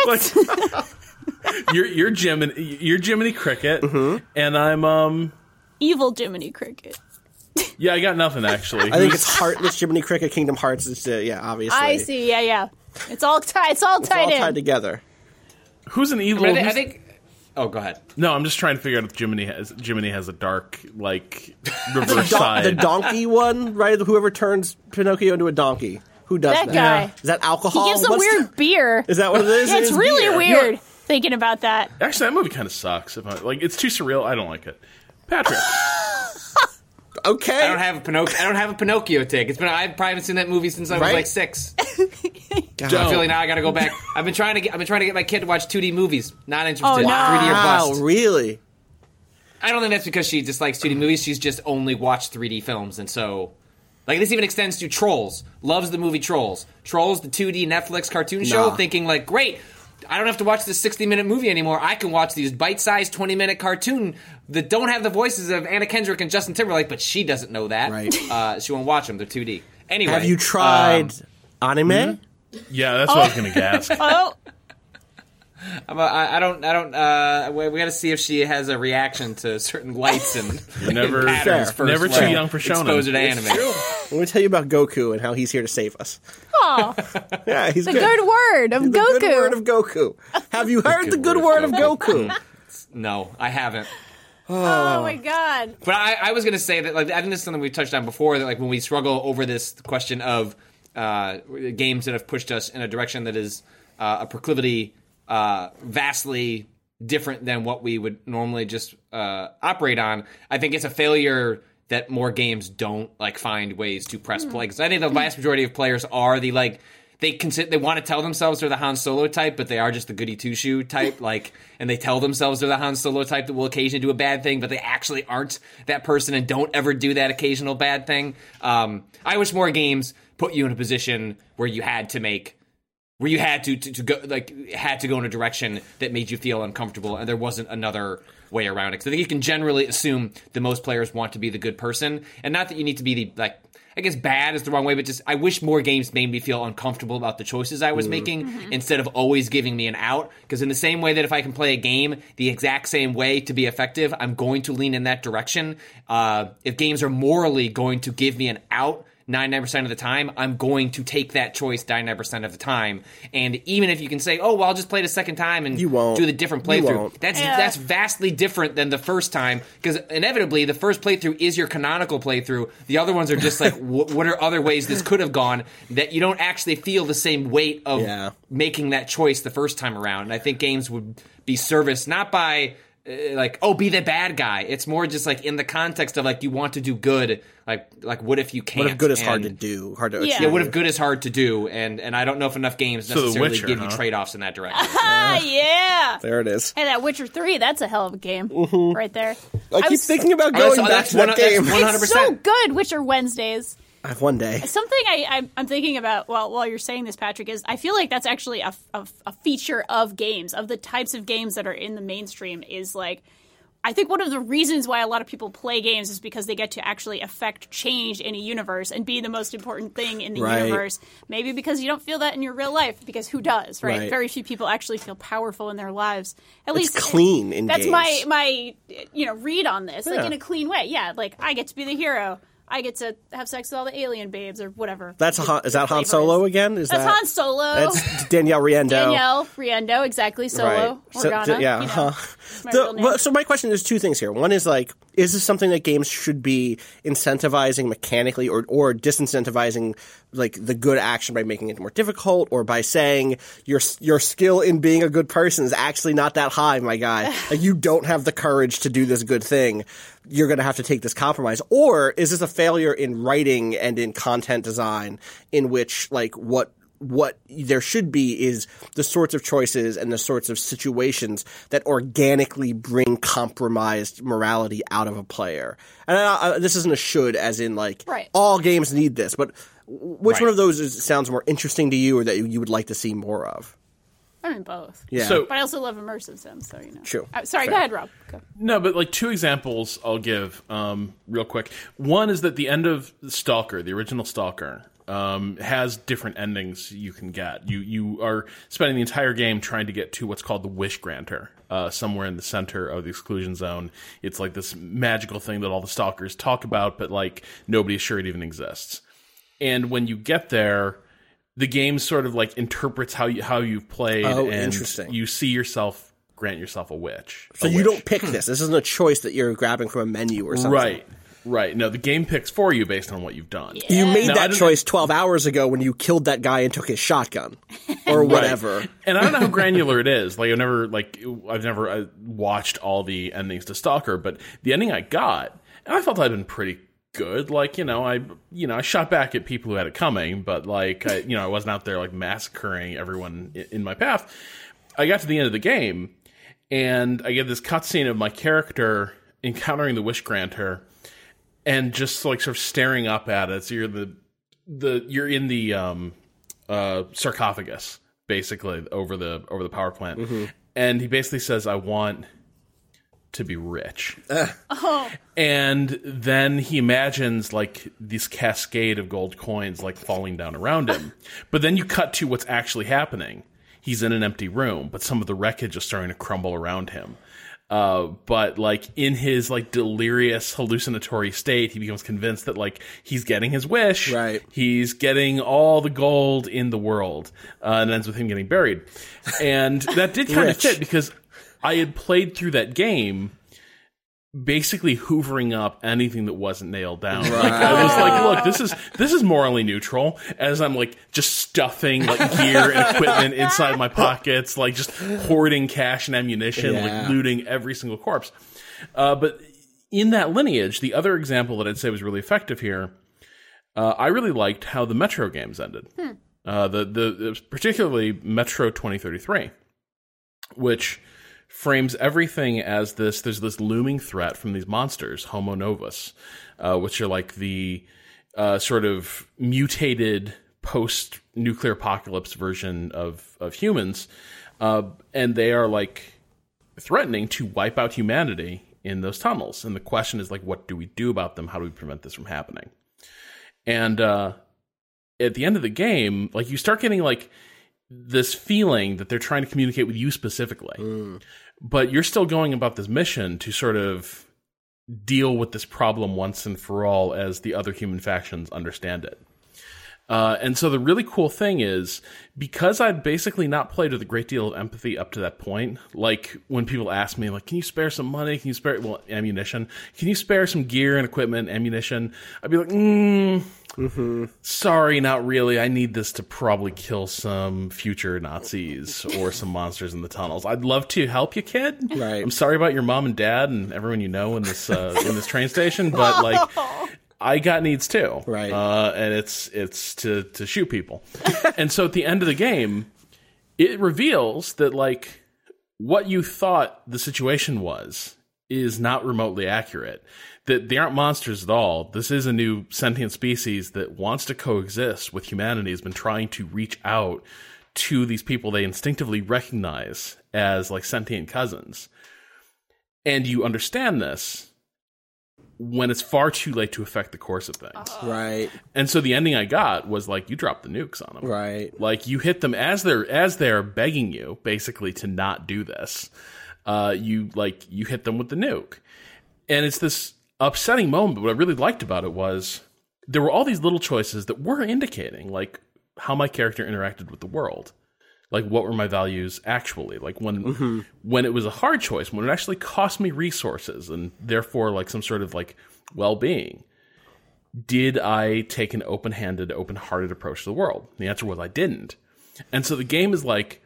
the pirates! You're Jiminy Cricket, and I'm evil Jiminy Cricket. Yeah, I got nothing actually. I think it's Heartless Jiminy Cricket, Kingdom Hearts. Is obviously. I see. Yeah. It's all tied. It's all tied together. Who's an evil? I think. Oh, go ahead. No, I'm just trying to figure out if Jiminy has a dark like reverse side. The donkey one, right? Whoever turns Pinocchio into a donkey. Who does that? That guy. Is that alcohol? He gives some weird beer. Is that what it is? Yeah, it's really weird. Thinking about that. Actually, that movie kind of sucks. It's too surreal. I don't like it. Patrick. Okay. I don't have a Pinocchio take. I probably haven't seen that movie since I was like 6. So I feel like now I got to go back. I've been trying to get my kid to watch 2D movies. Not interested. Oh, no. 3D or bust. Wow, really? I don't think that's because she dislikes 2D movies. She's just only watched 3D films, and so like this even extends to Trolls. Loves the movie Trolls. Trolls, the 2D Netflix cartoon show. Thinking like, great. I don't have to watch this 60-minute movie anymore. I can watch these bite-sized 20-minute cartoon that don't have the voices of Anna Kendrick and Justin Timberlake, but she doesn't know that. Right. She won't watch them. They're 2D. Anyway. Have you tried anime? Mm-hmm. Yeah, that's what I was going to ask. I don't. We got to see if she has a reaction to certain lights and patterns first. Never too young for shonen. Exposure to anime. Let me tell you about Goku and how he's here to save us. Oh, yeah, he's the good word of Goku. The good word of Goku. Have you heard the good word of Goku? No, I haven't. Oh my god! But I was going to say that like I think this is something we touched on before. That like when we struggle over this question of games that have pushed us in a direction that is a proclivity vastly different than what we would normally just operate on. I think it's a failure that more games don't like find ways to press play. Because I think the vast majority of players are the like they want to tell themselves they're the Han Solo type, but they are just the goody two shoe type. Like, and they tell themselves they're the Han Solo type that will occasionally do a bad thing, but they actually aren't that person and don't ever do that occasional bad thing. I wish more games put you in a position where you had to make. Where you had to go had to go in a direction that made you feel uncomfortable, and there wasn't another way around it. Because I think you can generally assume that most players want to be the good person, and not that you need to be the like. I guess bad is the wrong way, but just I wish more games made me feel uncomfortable about the choices I was making instead of always giving me an out. Because in the same way that if I can play a game the exact same way to be effective, I'm going to lean in that direction. If games are morally going to give me an out 99% of the time, I'm going to take that choice 99% of the time. And even if you can say, oh, well, I'll just play it a second time and You won't. do the different You playthrough, won't. that's vastly different than the first time, because inevitably the first playthrough is your canonical playthrough. The other ones are just like, what are other ways this could have gone, that you don't actually feel the same weight of making that choice the first time around. And I think games would be serviced not by like, oh, be the bad guy. It's more just like in the context of like you want to do good. Like what if you can't? What if good is hard to do? Hard to achieve? Yeah, what if good is hard to do? And I don't know if enough games necessarily give you trade-offs in that direction. Yeah. There it is. Hey, that Witcher 3, that's a hell of a game right there. I keep thinking about going back to that game. That's 100%. It's so good, Witcher Wednesdays. One day. Something I'm thinking about while you're saying this, Patrick, is I feel like that's actually a feature of games, of the types of games that are in the mainstream, is like, I think one of the reasons why a lot of people play games is because they get to actually affect change in a universe and be the most important thing in the universe. Maybe because you don't feel that in your real life, because who does, right? Very few people actually feel powerful in their lives. At least clean in that's games. That's my read on this, like in a clean way. Yeah, like I get to be the hero. I get to have sex with all the alien babes or whatever. Is that Han Solo again? That's Han Solo. That's Danielle Riendeau. Danielle Riendeau, exactly. Solo. Organa. So my question is two things here. One is like, is this something that games should be incentivizing mechanically or disincentivizing like the good action by making it more difficult, or by saying your skill in being a good person is actually not that high, my guy. Like, you don't have the courage to do this good thing. You're going to have to take this compromise. Or is this a failure in writing and in content design, in which like what there should be is the sorts of choices and the sorts of situations that organically bring compromised morality out of a player. And this isn't a should, as in like all games need this, but which one of those sounds more interesting to you, or that you would like to see more of? I mean, both. Yeah. But I also love immersive sims, so True. Sorry, go ahead, Rob. Go. No, but like two examples I'll give real quick. One is that the end of Stalker, the original Stalker, has different endings you can get. You are spending the entire game trying to get to what's called the Wish Granter, somewhere in the center of the exclusion zone. It's like this magical thing that all the stalkers talk about, but like nobody's sure it even exists. And when you get there, the game sort of like interprets how you've played, and you see yourself grant yourself a wish. So you don't pick this. This isn't a choice that you're grabbing from a menu or something. Right. No, the game picks for you based on what you've done. You made that choice 12 hours ago when you killed that guy and took his shotgun, or whatever. And I don't know how granular it is. Like I've never watched all the endings to Stalker, but the ending I got, and I felt I'd been pretty good. Like, I shot back at people who had it coming, but like, I wasn't out there like massacring everyone in my path. I got to the end of the game, and I get this cutscene of my character encountering the Wish Granter, and just like sort of staring up at it. So you're in the sarcophagus, basically over the power plant, and he basically says, "I want to be rich." And then he imagines like this cascade of gold coins like falling down around him. But then you cut to what's actually happening. He's in an empty room, but some of the wreckage is starting to crumble around him. But like in his like delirious hallucinatory state, he becomes convinced that like he's getting his wish. Right. He's getting all the gold in the world, and ends with him getting buried. And that did kind of fit, because I had played through that game basically hoovering up anything that wasn't nailed down. Like, I was like, look, this is morally neutral, as I'm like just stuffing like gear and equipment inside my pockets, like just hoarding cash and ammunition, like looting every single corpse. But in that lineage, the other example that I'd say was really effective here, I really liked how the Metro games ended. Particularly Metro 2033, which frames everything as there's this looming threat from these monsters, Homo Novus, which are like the sort of mutated post-nuclear apocalypse version of humans, and they are like threatening to wipe out humanity in those tunnels. And the question is like, what do we do about them? How do we prevent this from happening? And at the end of the game, like you start getting like this feeling that they're trying to communicate with you specifically, but you're still going about this mission to sort of deal with this problem once and for all as the other human factions understand it. And so the really cool thing is, because I'd basically not played with a great deal of empathy up to that point, like when people ask me, like, can you spare some money? Can you spare, ammunition? Can you spare some gear and equipment, ammunition? I'd be like, sorry, not really. I need this to probably kill some future Nazis or some monsters in the tunnels. I'd love to help you, kid. Right. I'm sorry about your mom and dad and everyone you know in this train station, but like, I got needs too, right? And it's to shoot people. And so at the end of the game, it reveals that like what you thought the situation was is not remotely accurate. That they aren't monsters at all. This is a new sentient species that wants to coexist with humanity, has been trying to reach out to these people they instinctively recognize as like sentient cousins. And you understand this when it's far too late to affect the course of things. Right. And so the ending I got was like, you drop the nukes on them. Right. Like you hit them as they're begging you basically to not do this. You hit them with the nuke. And it's this upsetting moment, but what I really liked about it was there were all these little choices that were indicating like how my character interacted with the world. Like, what were my values actually? Like, when it was a hard choice, when it actually cost me resources and therefore, like, some sort of, like, well-being, did I take an open-handed, open-hearted approach to the world? The answer was I didn't. And so the game is like,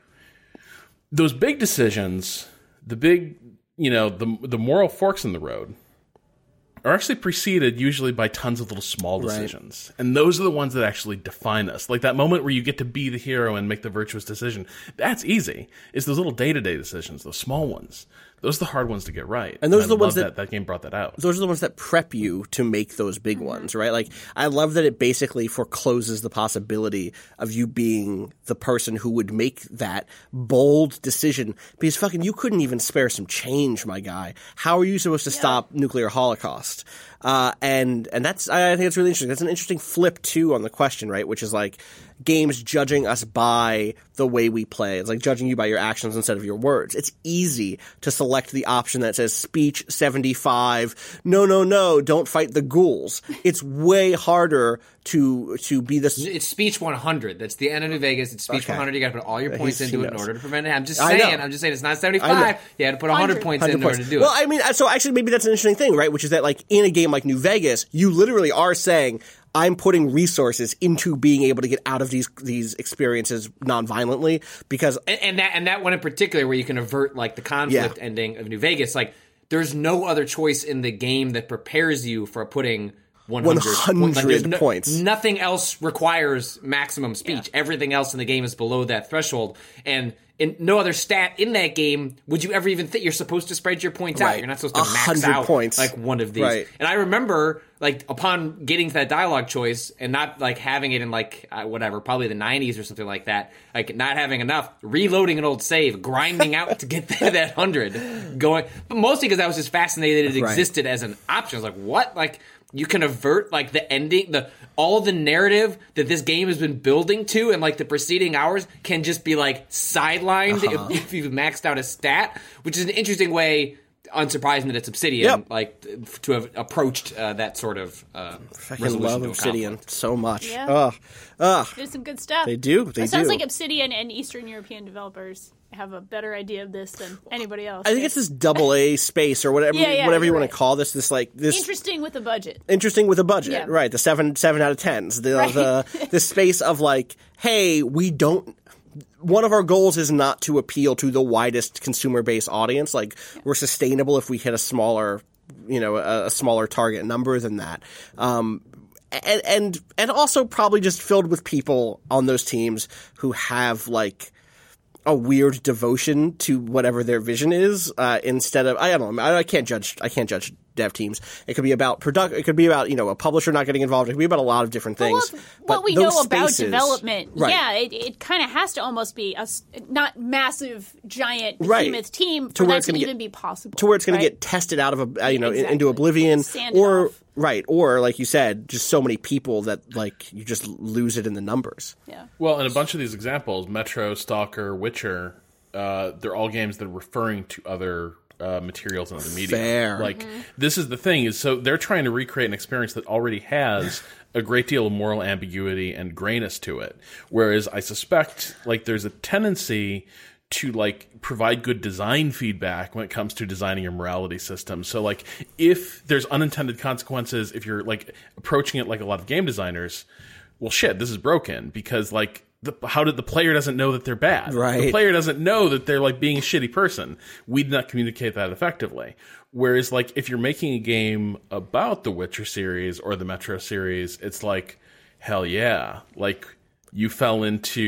those big decisions, the big, the moral forks in the road, are actually preceded usually by tons of little small decisions. Right. And those are the ones that actually define us. Like that moment where you get to be the hero and make the virtuous decision. That's easy. It's those little day-to-day decisions, those small ones. Those are the hard ones to get right. And those are the ones that game brought that out. Those are the ones that prep you to make those big ones, right? Like, I love that it basically forecloses the possibility of you being the person who would make that bold decision. Because fucking, you couldn't even spare some change, my guy. How are you supposed to stop nuclear holocaust? And that's, I think it's really interesting. That's an interesting flip too on the question, right? Which is like games judging us by the way we play. It's like judging you by your actions instead of your words. It's easy to select the option that says speech 75. No, don't fight the ghouls. It's way harder to be this. It's speech 100. That's the end of New Vegas. It's speech 100. You got to put all your points into it in order to prevent it. I'm just saying it's not 75. You had to put 100 points in order to do it. Well, I mean, so actually maybe that's an interesting thing, right? Which is that like in a game like New Vegas, you literally are saying, I'm putting resources into being able to get out of these experiences non-violently because and that one in particular where you can avert like the conflict ending of New Vegas, like there's no other choice in the game that prepares you for putting 100 points. Nothing else requires maximum speech. Everything else in the game is below that threshold. And in no other stat in that game would you ever even think you're supposed to spread your points out. You're not supposed to max out points. Like one of these. Right. And I remember like upon getting to that dialogue choice and not like having it in like probably the 90s or something like that, like not having enough, reloading an old save, grinding out to get that 100 going. But mostly because I was just fascinated it existed as an option. I was like, what? Like you can avert like the ending, all the narrative that this game has been building to, and like the preceding hours can just be like sidelined if you've maxed out a stat, which is an interesting way. Unsurprising that it's Obsidian, like to have approached that sort of resolution. Love Obsidian so much. Yeah. There's some good stuff. They do. It sounds like Obsidian and Eastern European developers. have a better idea of this than anybody else. I think it's this AA space or whatever whatever you want to call this. This interesting with a budget. Interesting with a budget, Yeah. right? The 7 out of 10s. The space of like, hey, we don't. One of our goals is not to appeal to the widest consumer base audience. Like, we're sustainable if we hit a smaller target number than that. And also probably just filled with people on those teams who have like a weird devotion to whatever their vision is, instead of, I don't know, I can't judge dev teams. It could be about it could be about, a publisher not getting involved. It could be about a lot of different things. What we know about spaces, development, right. it kind of has to almost be a not massive, giant right. behemoth team to for where that it's to gonna even be possible. To where it's going right? to get tested out of Exactly. into oblivion, Sand it or off. right, or like you said, just so many people that like you just lose it in the numbers. Yeah. Well, in a bunch of these examples, Metro, Stalker, Witcher, they're all games that are referring to other materials in other media. Fair. Like, this is the thing, is so they're trying to recreate an experience that already has a great deal of moral ambiguity and grayness to it. Whereas I suspect, like, there's a tendency to, like, provide good design feedback when it comes to designing your morality system. So, like, if there's unintended consequences, if you're, like, approaching it like a lot of game designers, well, shit, this is broken because, like, the player doesn't know that they're bad. Right. The player doesn't know that they're like being a shitty person. We did not communicate that effectively. Whereas, like, if you're making a game about the Witcher series or the Metro series, it's like, hell yeah, like you fell into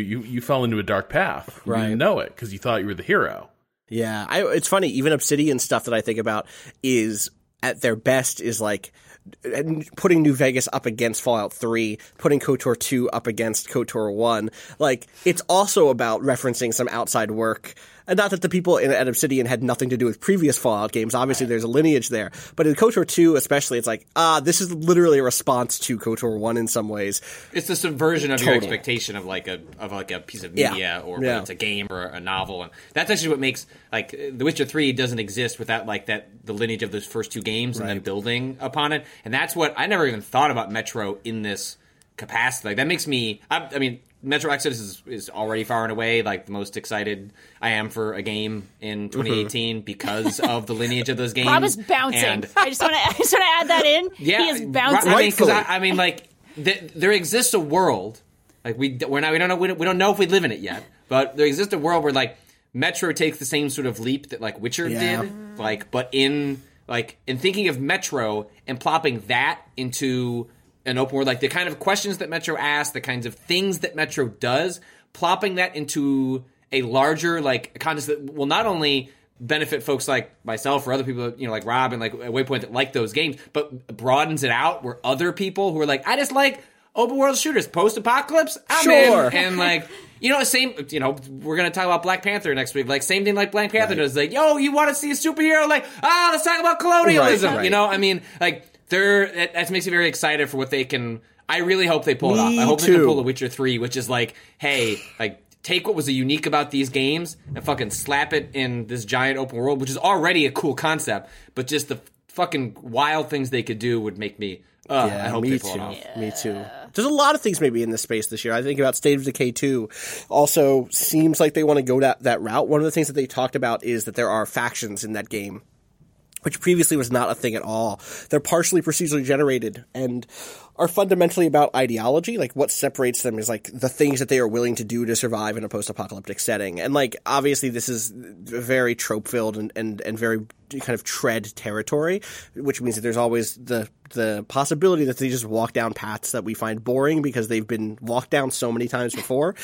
a dark path. You Right. didn't know it because you thought you were the hero. Yeah, it's funny. Even Obsidian stuff that I think about is at their best is like putting New Vegas up against Fallout 3, putting KOTOR 2 up against KOTOR 1. Like, it's also about referencing some outside work. And not that the people at Obsidian had nothing to do with previous Fallout games. Obviously, there's a lineage there. But in KOTOR 2 especially, it's like, this is literally a response to KOTOR 1 in some ways. It's the subversion of your expectation of like a piece of media or whether it's a game or a novel, and that's actually what makes like The Witcher 3 doesn't exist without like the lineage of those first two games and then building upon it. And that's what I never even thought about Metro in this capacity. Like that makes me. I mean, Metro Exodus is already far and away like the most excited I am for a game in 2018 because of the lineage of those games. Rob is bouncing. And I just want to add that in. yeah, he is bouncing. I mean, like there exists a world like we don't know if we live in it yet, but there exists a world where like Metro takes the same sort of leap that like Witcher did, like but in thinking of Metro and plopping that into an open world, like the kind of questions that Metro asks, the kinds of things that Metro does, plopping that into a larger like context that will not only benefit folks like myself or other people, like Rob and like at Waypoint that like those games, but broadens it out where other people who are like, I just like open world shooters, post-apocalypse, I'm in. And like, same, we're going to talk about Black Panther next week. Like, same thing like Black Panther does. Like, yo, you want to see a superhero? Like, let's talk about colonialism. Right. I mean, like, that makes me very excited for what they can. I really hope they pull it off. I hope they can pull The Witcher 3, which is like, hey, like, take what was unique about these games and fucking slap it in this giant open world, which is already a cool concept, but just the fucking wild things they could do would make me. I hope they pull it off. Me too. There's a lot of things maybe in this space this year. I think about State of Decay 2 also seems like they want to go that route. One of the things that they talked about is that there are factions in that game, which previously was not a thing at all. They're partially procedurally generated and are fundamentally about ideology. Like, what separates them is, like, the things that they are willing to do to survive in a post-apocalyptic setting. And, like, obviously this is very trope-filled and very kind of tread territory, which means that there's always the possibility that they just walk down paths that we find boring because they've been walked down so many times before.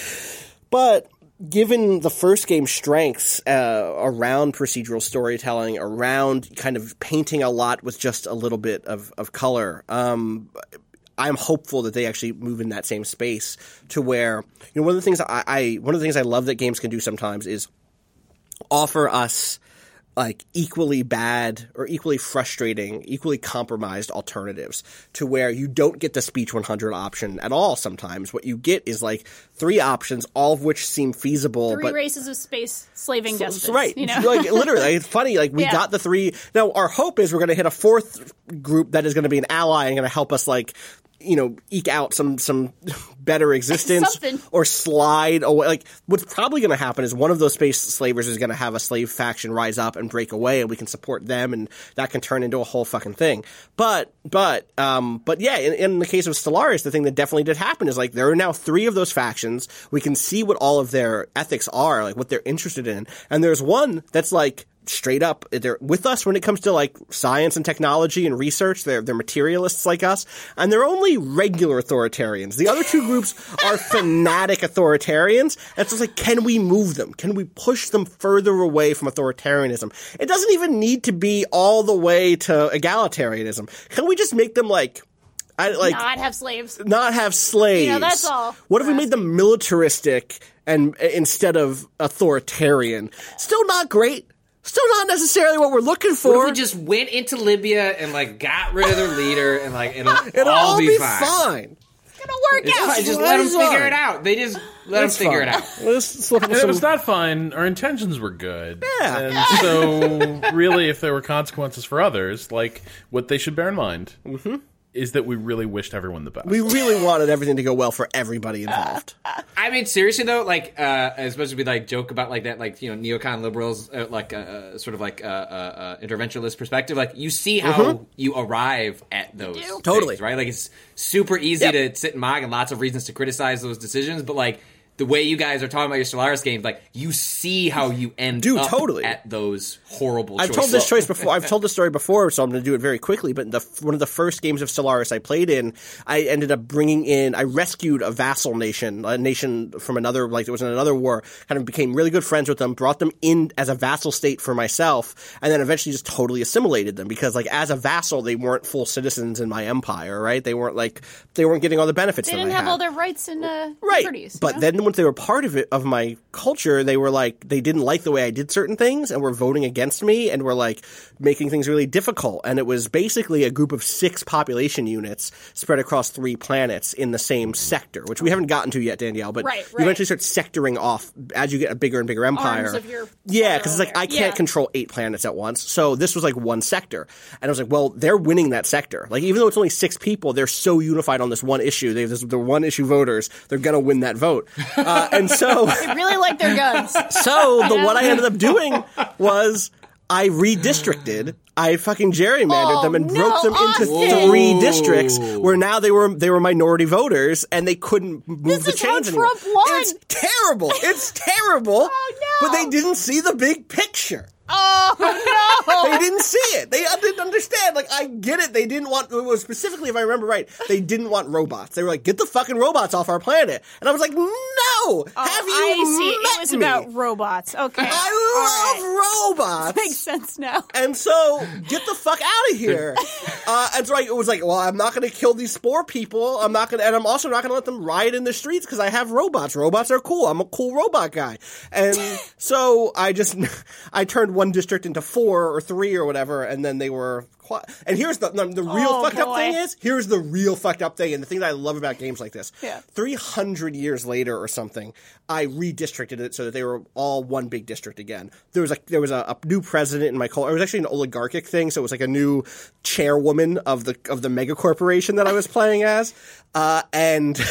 But given the first game's strengths around procedural storytelling, around kind of painting a lot with just a little bit of color, I'm hopeful that they actually move in that same space to where, one of the things I love that games can do sometimes is offer us like equally bad or equally frustrating, equally compromised alternatives to where you don't get the Speech 100 option at all sometimes. What you get is like 3 options, all of which seem feasible. 3 races of space slaving despots. Right. Like, literally, it's funny. Like, we got the 3. Now, our hope is we're going to hit a 4th group that is going to be an ally and going to help us, like, eke out some better existence Something. or slide away. Like, what's probably going to happen is one of those space slavers is going to have a slave faction rise up and break away, and we can support them, and that can turn into a whole fucking thing. But yeah, in the case of Stellaris, the thing that definitely did happen is, like, there are now 3 of those factions. We can see what all of their ethics are, like what they're interested in. And there's one that's like, straight up, they're with us when it comes to like science and technology and research. They're materialists like us, and they're only regular authoritarians. The other 2 groups are fanatic authoritarians. And it's just like, can we move them? Can we push them further away from authoritarianism? It doesn't even need to be all the way to egalitarianism. Can we just make them like not have slaves? Not have slaves. That's all. What if we made them militaristic and instead of authoritarian? Still not great. Still not necessarily what we're looking for. What if we just went into Libya and like got rid of their leader and like it'll all be fine. It's gonna work out. Fine. Just let them figure it out. They just let them figure it out. And it was not fine. Our intentions were good. Yeah. And so really, if there were consequences for others, like what they should bear in mind is that we really wished everyone the best. We really wanted everything to go well for everybody involved. I mean, seriously though, like, especially we like joke about like that, like, neocon liberals, like, sort of like, interventionist perspective. Like, you see how you arrive at those things, right? Like, it's super easy to sit and mock and lots of reasons to criticize those decisions, but like, the way you guys are talking about your Stellaris games, like, you see how you end up at those horrible choices. I've told this story before, so I'm going to do it very quickly, but one of the first games of Stellaris I played in, I ended up I rescued a vassal nation, a nation from another, like, it was in another war, kind of became really good friends with them, brought them in as a vassal state for myself, and then eventually just totally assimilated them, because, like, as a vassal, they weren't full citizens in my empire, right? They weren't getting all the benefits that I had. They didn't have all their rights and liberties. But then once they were part of my culture, they were like, they didn't like the way I did certain things and were voting against me and were like making things really difficult. And it was basically a group of 6 population units spread across 3 planets in the same sector, which we haven't gotten to yet, Danielle, but you eventually start sectoring off as you get a bigger and bigger empire. Arms of your because it's like, I can't control 8 planets at once. So this was like one sector. And I was like, well, they're winning that sector. Like, even though it's only 6 people, they're so unified on this one issue. They're one issue voters. They're going to win that vote. And so they really like their guns. So what I ended up doing was I redistricted. I fucking gerrymandered them and broke them into 3 districts where now they were minority voters and they couldn't move the chains anymore. Trump won. It's terrible. It's terrible. Oh, no. But they didn't see the big picture. Oh, no. They didn't see it. They didn't understand. Like, I get it. They didn't want, specifically, if I remember right, they didn't want robots. They were like, get the fucking robots off our planet. And I was like, no! Have you met It was me? about robots. Okay. I love robots. Makes sense now. And so, get the fuck out of here. And so it was like, well, I'm not going to kill these spore people. And I'm also not going to let them riot in the streets because I have robots. Robots are cool. I'm a cool robot guy. And so I turned one district into 4 or 3 or whatever, and then they were and here's the real fucked up thing is, here's the real fucked up thing, and the thing that I love about games like this. 300 years later or something, I redistricted it so that they were all one big district again. There was a new president in my culture. It was actually an oligarchic thing, so it was like a new chairwoman of the mega corporation that I was playing as, and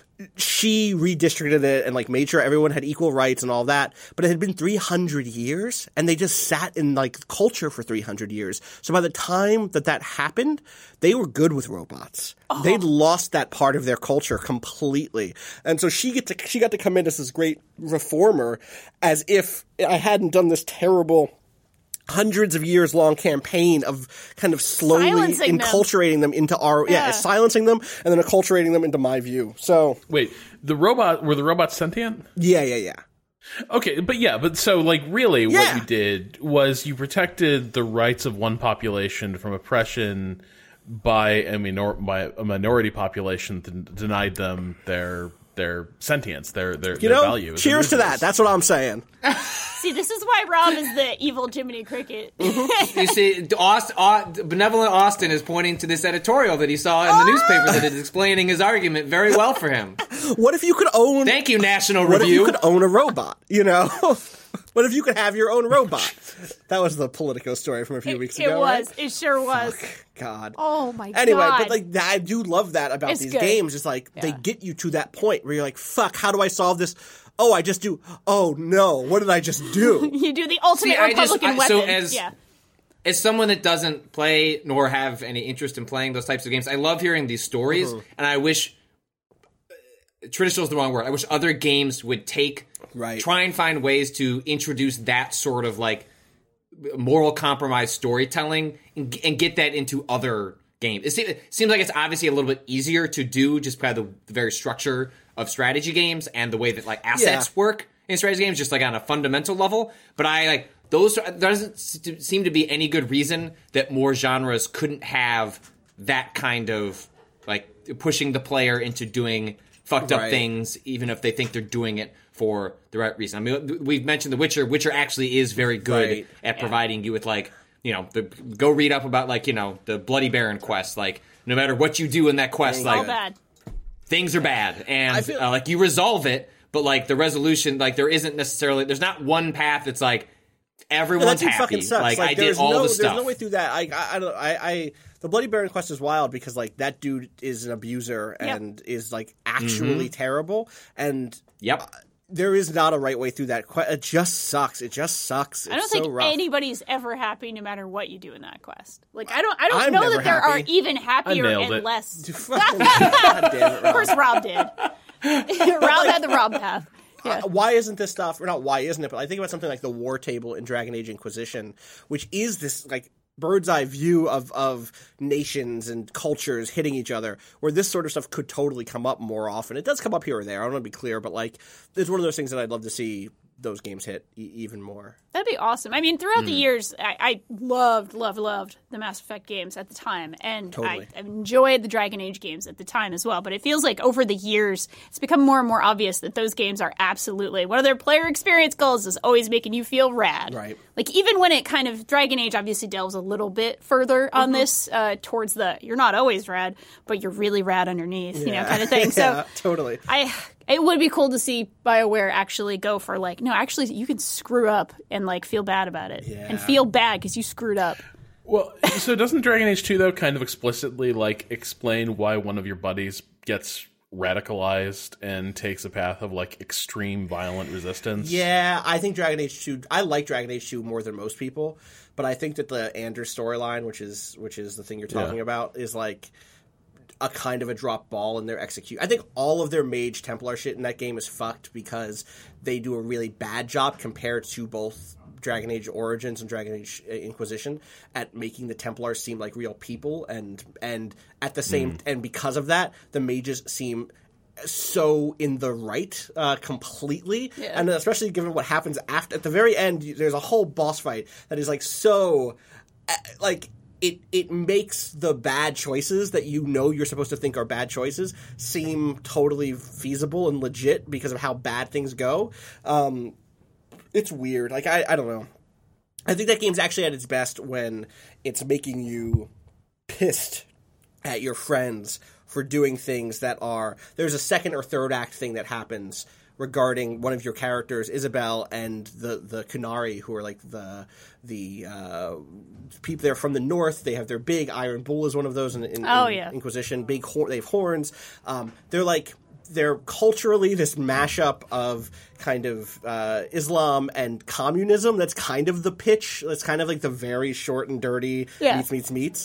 she redistricted it and like made sure everyone had equal rights and all that. But it had been 300 years and they just sat in like culture for 300 years. So by the time that happened, they were good with robots. They'd lost that part of their culture completely. And so she got to come in as this great reformer, as if I hadn't done this terrible hundreds of years long campaign of kind of slowly enculturating them into silencing them and then acculturating them into my view. So wait, were the robots sentient? Yeah. Okay, but so like really what you did was you protected the rights of one population from oppression by a minority population that denied them their sentience, their value. Cheers to that. That's what I'm saying. See, this is why Rob is the evil Jiminy Cricket. You see, benevolent Austin is pointing to this editorial that he saw in the newspaper that is explaining his argument very well for him. What if you could own... Thank you, National Review. What if you could own a robot, What if you could have your own robot? That was the Politico story from a few weeks ago. It was. Right? It sure was. God. Oh my god. Anyway, but like I do love that about these good. games. It's like they get you to that point where you're like, "Fuck, how do I solve this?" Oh, I just do. Oh no, what did I just do? You do the ultimate Republican weapon. As someone that doesn't play nor have any interest in playing those types of games, I love hearing these stories, and I wish traditional is the wrong word. I wish other games would try and find ways to introduce that sort of like moral compromise storytelling and get that into other games. It seems like it's obviously a little bit easier to do just by the very structure of strategy games and the way that like assets work in strategy games, just like on a fundamental level. But there doesn't seem to be any good reason that more genres couldn't have that kind of like pushing the player into doing fucked up things, even if they think they're doing it for the right reason. I mean, we've mentioned The Witcher. Witcher actually is very good at providing you with like, you know, go read up about like, you know, the Bloody Baron quest. Like, no matter what you do in that quest, like things are bad, and like you resolve it, but like the resolution, like there's not one path that's like everyone's happy. Fucking sucks. Like I did all the stuff. There's no way through that. I the Bloody Baron quest is wild because like that dude is an abuser and is like actually terrible, and there is not a right way through that quest. It just sucks. It just sucks. It's I don't think rough. anybody's ever happy no matter what you do in that quest. Like I don't know that there are even happier and less. God damn it, Rob. Of course Rob did. Rob had the Rob path. Yeah. Why isn't this stuff, or not why isn't it, but I think about something like the War Table in Dragon Age Inquisition, which is this like bird's eye view of nations and cultures hitting each other, where this sort of stuff could totally come up more often. It does come up here or there, I don't want to be clear, but like it's one of those things that I'd love to see those games hit even more. That'd be awesome. I mean, throughout the years, I loved the Mass Effect games at the time, and I enjoyed the Dragon Age games at the time as well. But it feels like over the years, it's become more and more obvious that those games are absolutely one of their player experience goals is always making you feel rad. Right. Like even when it kind of Dragon Age obviously delves a little bit further on this towards the you're not always rad, but you're really rad underneath, you know, kind of thing. So totally. It would be cool to see BioWare actually go for like, no, actually you can screw up and like feel bad about it and feel bad because you screwed up. Well, so doesn't Dragon Age 2 though kind of explicitly like explain why one of your buddies gets radicalized and takes a path of like extreme violent resistance? Yeah, I think Dragon Age 2. I like Dragon Age 2 more than most people, but I think that the Anders storyline, which is the thing you're talking about, is like a kind of a drop ball in their execution. I think all of their Mage Templar shit in that game is fucked because they do a really bad job compared to both Dragon Age Origins and Dragon Age Inquisition at making the Templars seem like real people, and at the same and because of that, the mages seem so in the right completely, and especially given what happens after at the very end. There's a whole boss fight that is like so like. It makes the bad choices that you know you're supposed to think are bad choices seem totally feasible and legit because of how bad things go. It's weird. Like, I don't know. I think that game's actually at its best when it's making you pissed at your friends for doing things that are... There's a second or third act thing that happens regarding one of your characters, Isabel, and the Kunari, who are like the people. They're from the north. They have their big Iron Bull is one of those in Inquisition. They have horns. They're culturally this mashup of kind of Islam and communism. That's kind of the pitch. That's kind of like the very short and dirty meets.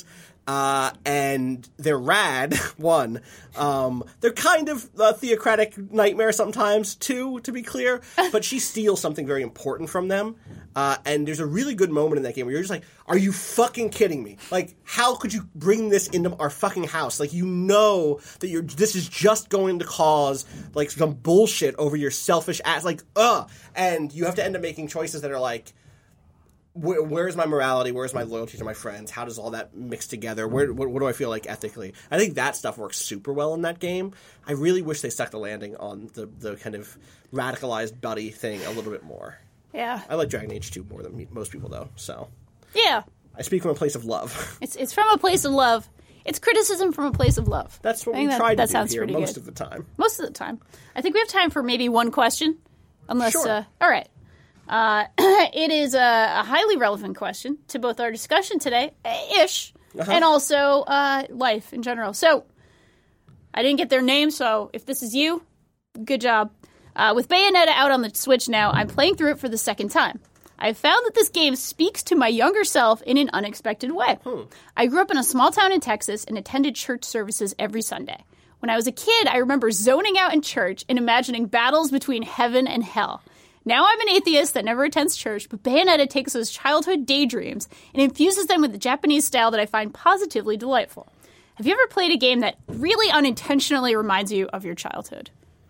And they're rad, one. They're kind of a theocratic nightmare sometimes, two, to be clear. But she steals something very important from them. And there's a really good moment in that game where you're just like, are you fucking kidding me? Like, how could you bring this into our fucking house? Like, you know that this is just going to cause, like, some bullshit over your selfish ass. Like, and you have to end up making choices that are like, where's my morality? Where's my loyalty to my friends? How does all that mix together? What do I feel like ethically? I think that stuff works super well in that game. I really wish they stuck the landing on the kind of radicalized buddy thing a little bit more. Yeah. I like Dragon Age 2 more than most people, though. So yeah. I speak from a place of love. It's from a place of love. It's criticism from a place of love. That's what we try to do here most good. of the time. Most of the time. I think we have time for maybe one question. Unless, sure. All right. It is a highly relevant question to both our discussion today, and also life in general. So, I didn't get their name, so if this is you, good job. With Bayonetta out on the Switch now, I'm playing through it for the second time. I've found that this game speaks to my younger self in an unexpected way. I grew up in a small town in Texas and attended church services every Sunday. When I was a kid, I remember zoning out in church and imagining battles between heaven and hell. Now I'm an atheist that never attends church, but Bayonetta takes those childhood daydreams and infuses them with the Japanese style that I find positively delightful. Have you ever played a game that really unintentionally reminds you of your childhood?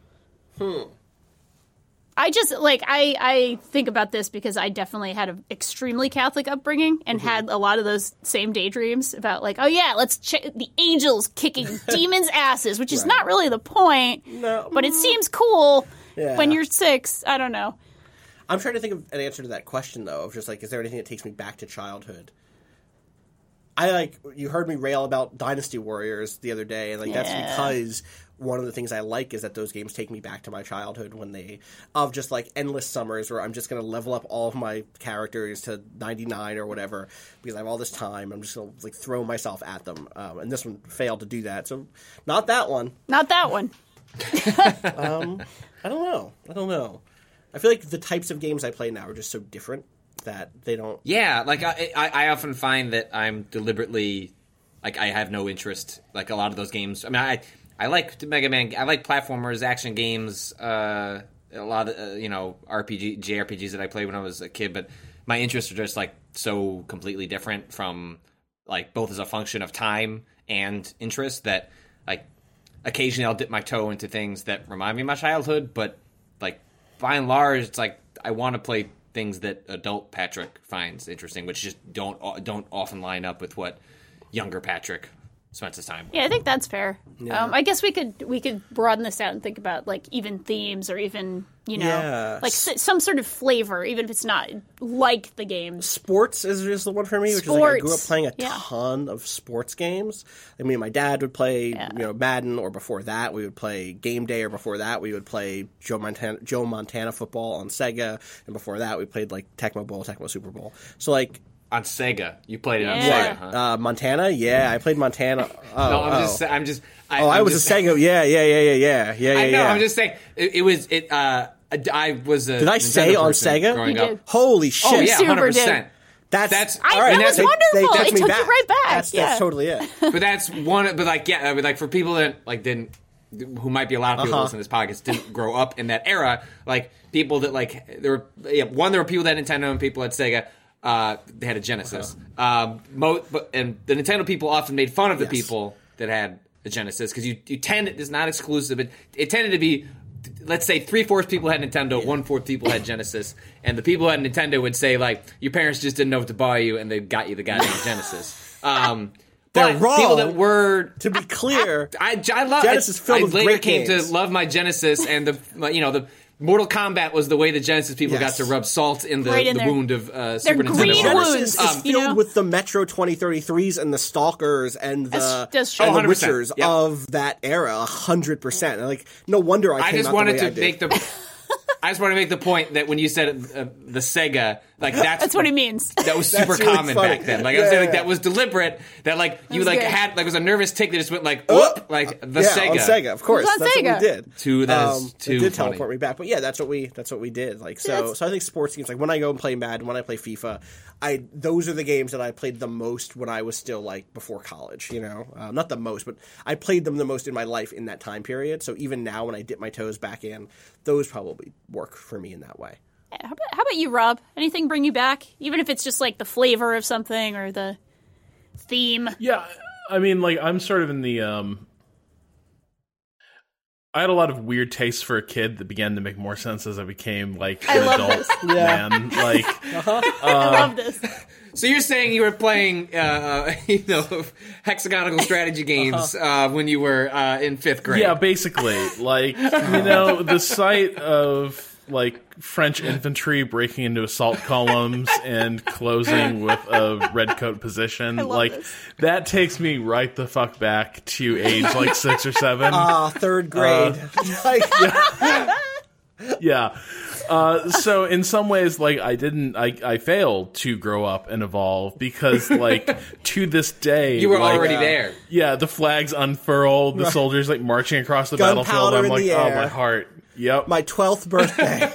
I just, I think about this because I definitely had an extremely Catholic upbringing and had a lot of those same daydreams about, oh yeah, let's check the angels kicking demons' asses, which is not really the point, but it seems cool when you're 6. I don't know. I'm trying to think of an answer to that question, though, of just, is there anything that takes me back to childhood? You heard me rail about Dynasty Warriors the other day, and, that's because one of the things I like is that those games take me back to my childhood of just endless summers where I'm just going to level up all of my characters to 99 or whatever because I have all this time. I'm just going to throw myself at them. And this one failed to do that. So not that one. Not that one. I don't know. I feel like the types of games I play now are just so different that they don't. Yeah, I often find that I'm deliberately I have no interest. A lot of those games. I mean, I like Mega Man. I like platformers, action games, a lot of JRPGs that I played when I was a kid. But my interests are just so completely different from both as a function of time and interest that occasionally I'll dip my toe into things that remind me of my childhood. But by and large, it's I want to play things that adult Patrick finds interesting, which just don't often line up with what younger Patrick spent his time. Yeah, I think that's fair. Yeah. I guess we could broaden this out and think about even themes or even some sort of flavor, even if it's not like the games. Sports is just the one for me, which is I grew up playing a ton of sports games. I mean, my dad would play Madden, or before that we would play Game Day, or before that we would play Joe Montana football on Sega, and before that we played Tecmo Bowl, Tecmo Super Bowl. So on Sega, you played it on Sega, huh? Montana, I played Montana. I was a Sega. Yeah. I know. I'm just saying it was. I was a. Did I say on Sega? Growing up. Holy shit! Oh yeah, 100%. That's all right. That was wonderful. It took you right back. That's totally it. But that's one. But for people that didn't, who might be a lot of people listening to this podcast didn't grow up in that era. People that there were people that had Nintendo and people at Sega. They had a Genesis. And the Nintendo people often made fun of the people that had a Genesis because you tend, it's not exclusive, but it tended to be, let's say 3/4 people had Nintendo, 1/4 people had Genesis, and the people who had Nintendo would say your parents just didn't know what to buy you, and they got you the goddamn Genesis. They're wrong. People that were, to be clear, I love Genesis filled with later great came games. to love my Genesis, and the Mortal Kombat was the way the Genesis people got to rub salt in the wound of Super Nintendo. Genesis is filled with the Metro 2033s and the Stalkers and the Witchers of that era, 100%. No wonder I came out the way I did. I just want to make the point that when you said the Sega, that's what he means. That was super common back then. I was saying that was deliberate. That you had was a nervous tick that just went whoop, the Sega. On Sega, of course. That's Sega. what we did. It did teleport me back, but that's what we did. So I think sports games, when I go and play Madden, when I play FIFA, those are the games that I played the most when I was still before college. Not the most, but I played them the most in my life in that time period. So even now, when I dip my toes back in, those probably work for me in that way. How about you, Rob? Anything bring you back? Even if it's just the flavor of something or the theme? Yeah, I mean, I'm sort of in the... I had a lot of weird tastes for a kid that began to make more sense as I became, an adult man. I love this. So you're saying you were playing, hexagonal strategy games when you were in 5th grade? Yeah, basically. The sight of French infantry breaking into assault columns and closing with a redcoat position, that takes me right the fuck back to age 6 or 7. 3rd grade. Yeah. So in some ways, like, I failed to grow up and evolve because, like, to this day, You were like, already there. Yeah, the flags unfurled, the soldiers like marching across the battlefield. I'm like, oh, my heart. Yep. My 12th birthday.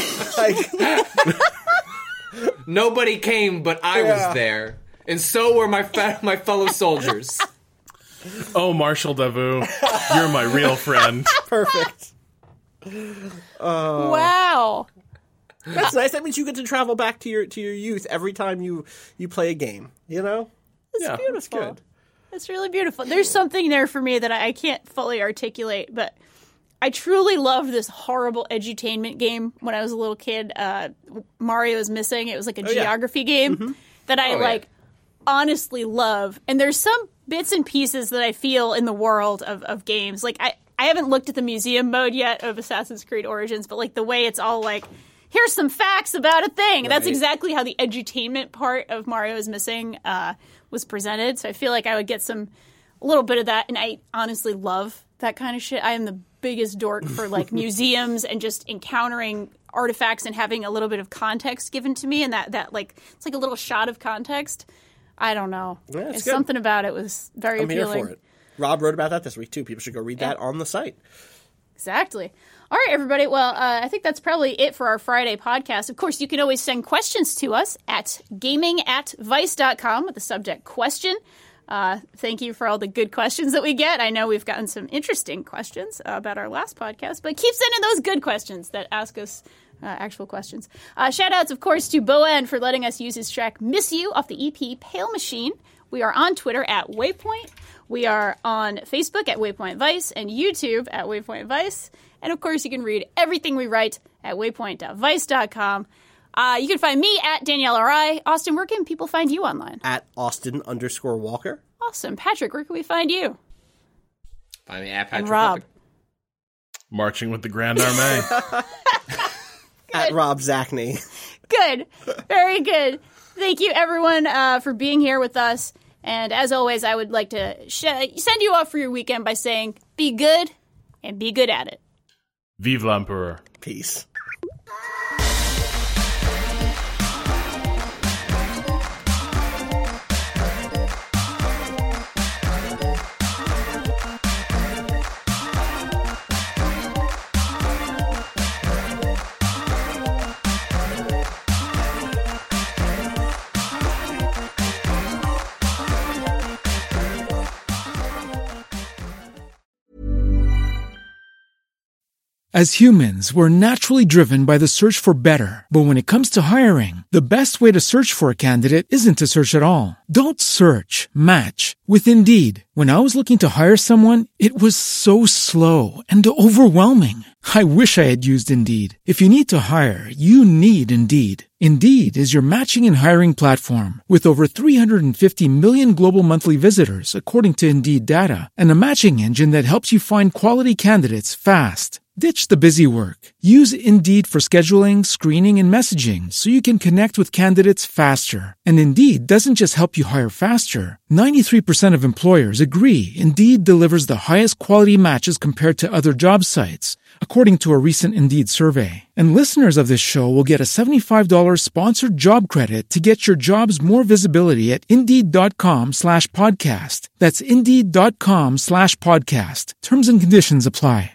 Nobody came, but I was there, and so were my fellow soldiers. Oh, Marshal Davout, you're my real friend. Perfect. Wow. That's nice. That means you get to travel back to your youth every time you play a game. You know? It's beautiful. That's good. It's really beautiful. There's something there for me that I can't fully articulate, but I truly loved this horrible edutainment game when I was a little kid. Mario is Missing. It was like a geography game that I honestly love. And there's some bits and pieces that I feel in the world of games. Like I haven't looked at the museum mode yet of Assassin's Creed Origins, but like the way it's all like, here's some facts about a thing. Right. That's exactly how the edutainment part of Mario is Missing was presented. So I feel like I would get a little bit of that. And I honestly love that kind of shit. I am the biggest dork for like museums and just encountering artifacts and having a little bit of context given to me. And that like, it's like a little shot of context. I don't know. Yeah, it's something about it was very appealing. Here for it. Rob wrote about that this week, too. People should go read that on the site. Exactly. All right, everybody. Well, I think that's probably it for our Friday podcast. Of course, you can always send questions to us at gaming@vice.com with the subject question. Thank you for all the good questions that we get. I know we've gotten some interesting questions about our last podcast, but keep sending those good questions that ask us actual questions. Shout-outs, of course, to Boen for letting us use his track Miss You off the EP Pale Machine. We are on Twitter at Waypoint. We are on Facebook at Waypoint Vice and YouTube at Waypoint Vice. And, of course, you can read everything we write at waypoint.vice.com. You can find me at Danielle R.I. Austin, where can people find you online? At Austin_Walker. Awesome. Patrick, where can we find you? Find me at Patrick. And Rob. Walker. Marching with the Grand Armée. At Rob Zachney. Good. Very good. Thank you, everyone, for being here with us. And as always, I would like to send you off for your weekend by saying, be good and be good at it. Vive l'Empereur. Peace. As humans, we're naturally driven by the search for better. But when it comes to hiring, the best way to search for a candidate isn't to search at all. Don't search, match with Indeed. When I was looking to hire someone, it was so slow and overwhelming. I wish I had used Indeed. If you need to hire, you need Indeed. Indeed is your matching and hiring platform with over 350 million global monthly visitors, according to Indeed data, and a matching engine that helps you find quality candidates fast. Ditch the busy work. Use Indeed for scheduling, screening, and messaging so you can connect with candidates faster. And Indeed doesn't just help you hire faster. 93% of employers agree Indeed delivers the highest quality matches compared to other job sites, according to a recent Indeed survey. And listeners of this show will get a $75 sponsored job credit to get your jobs more visibility at Indeed.com/podcast. That's Indeed.com/podcast. Terms and conditions apply.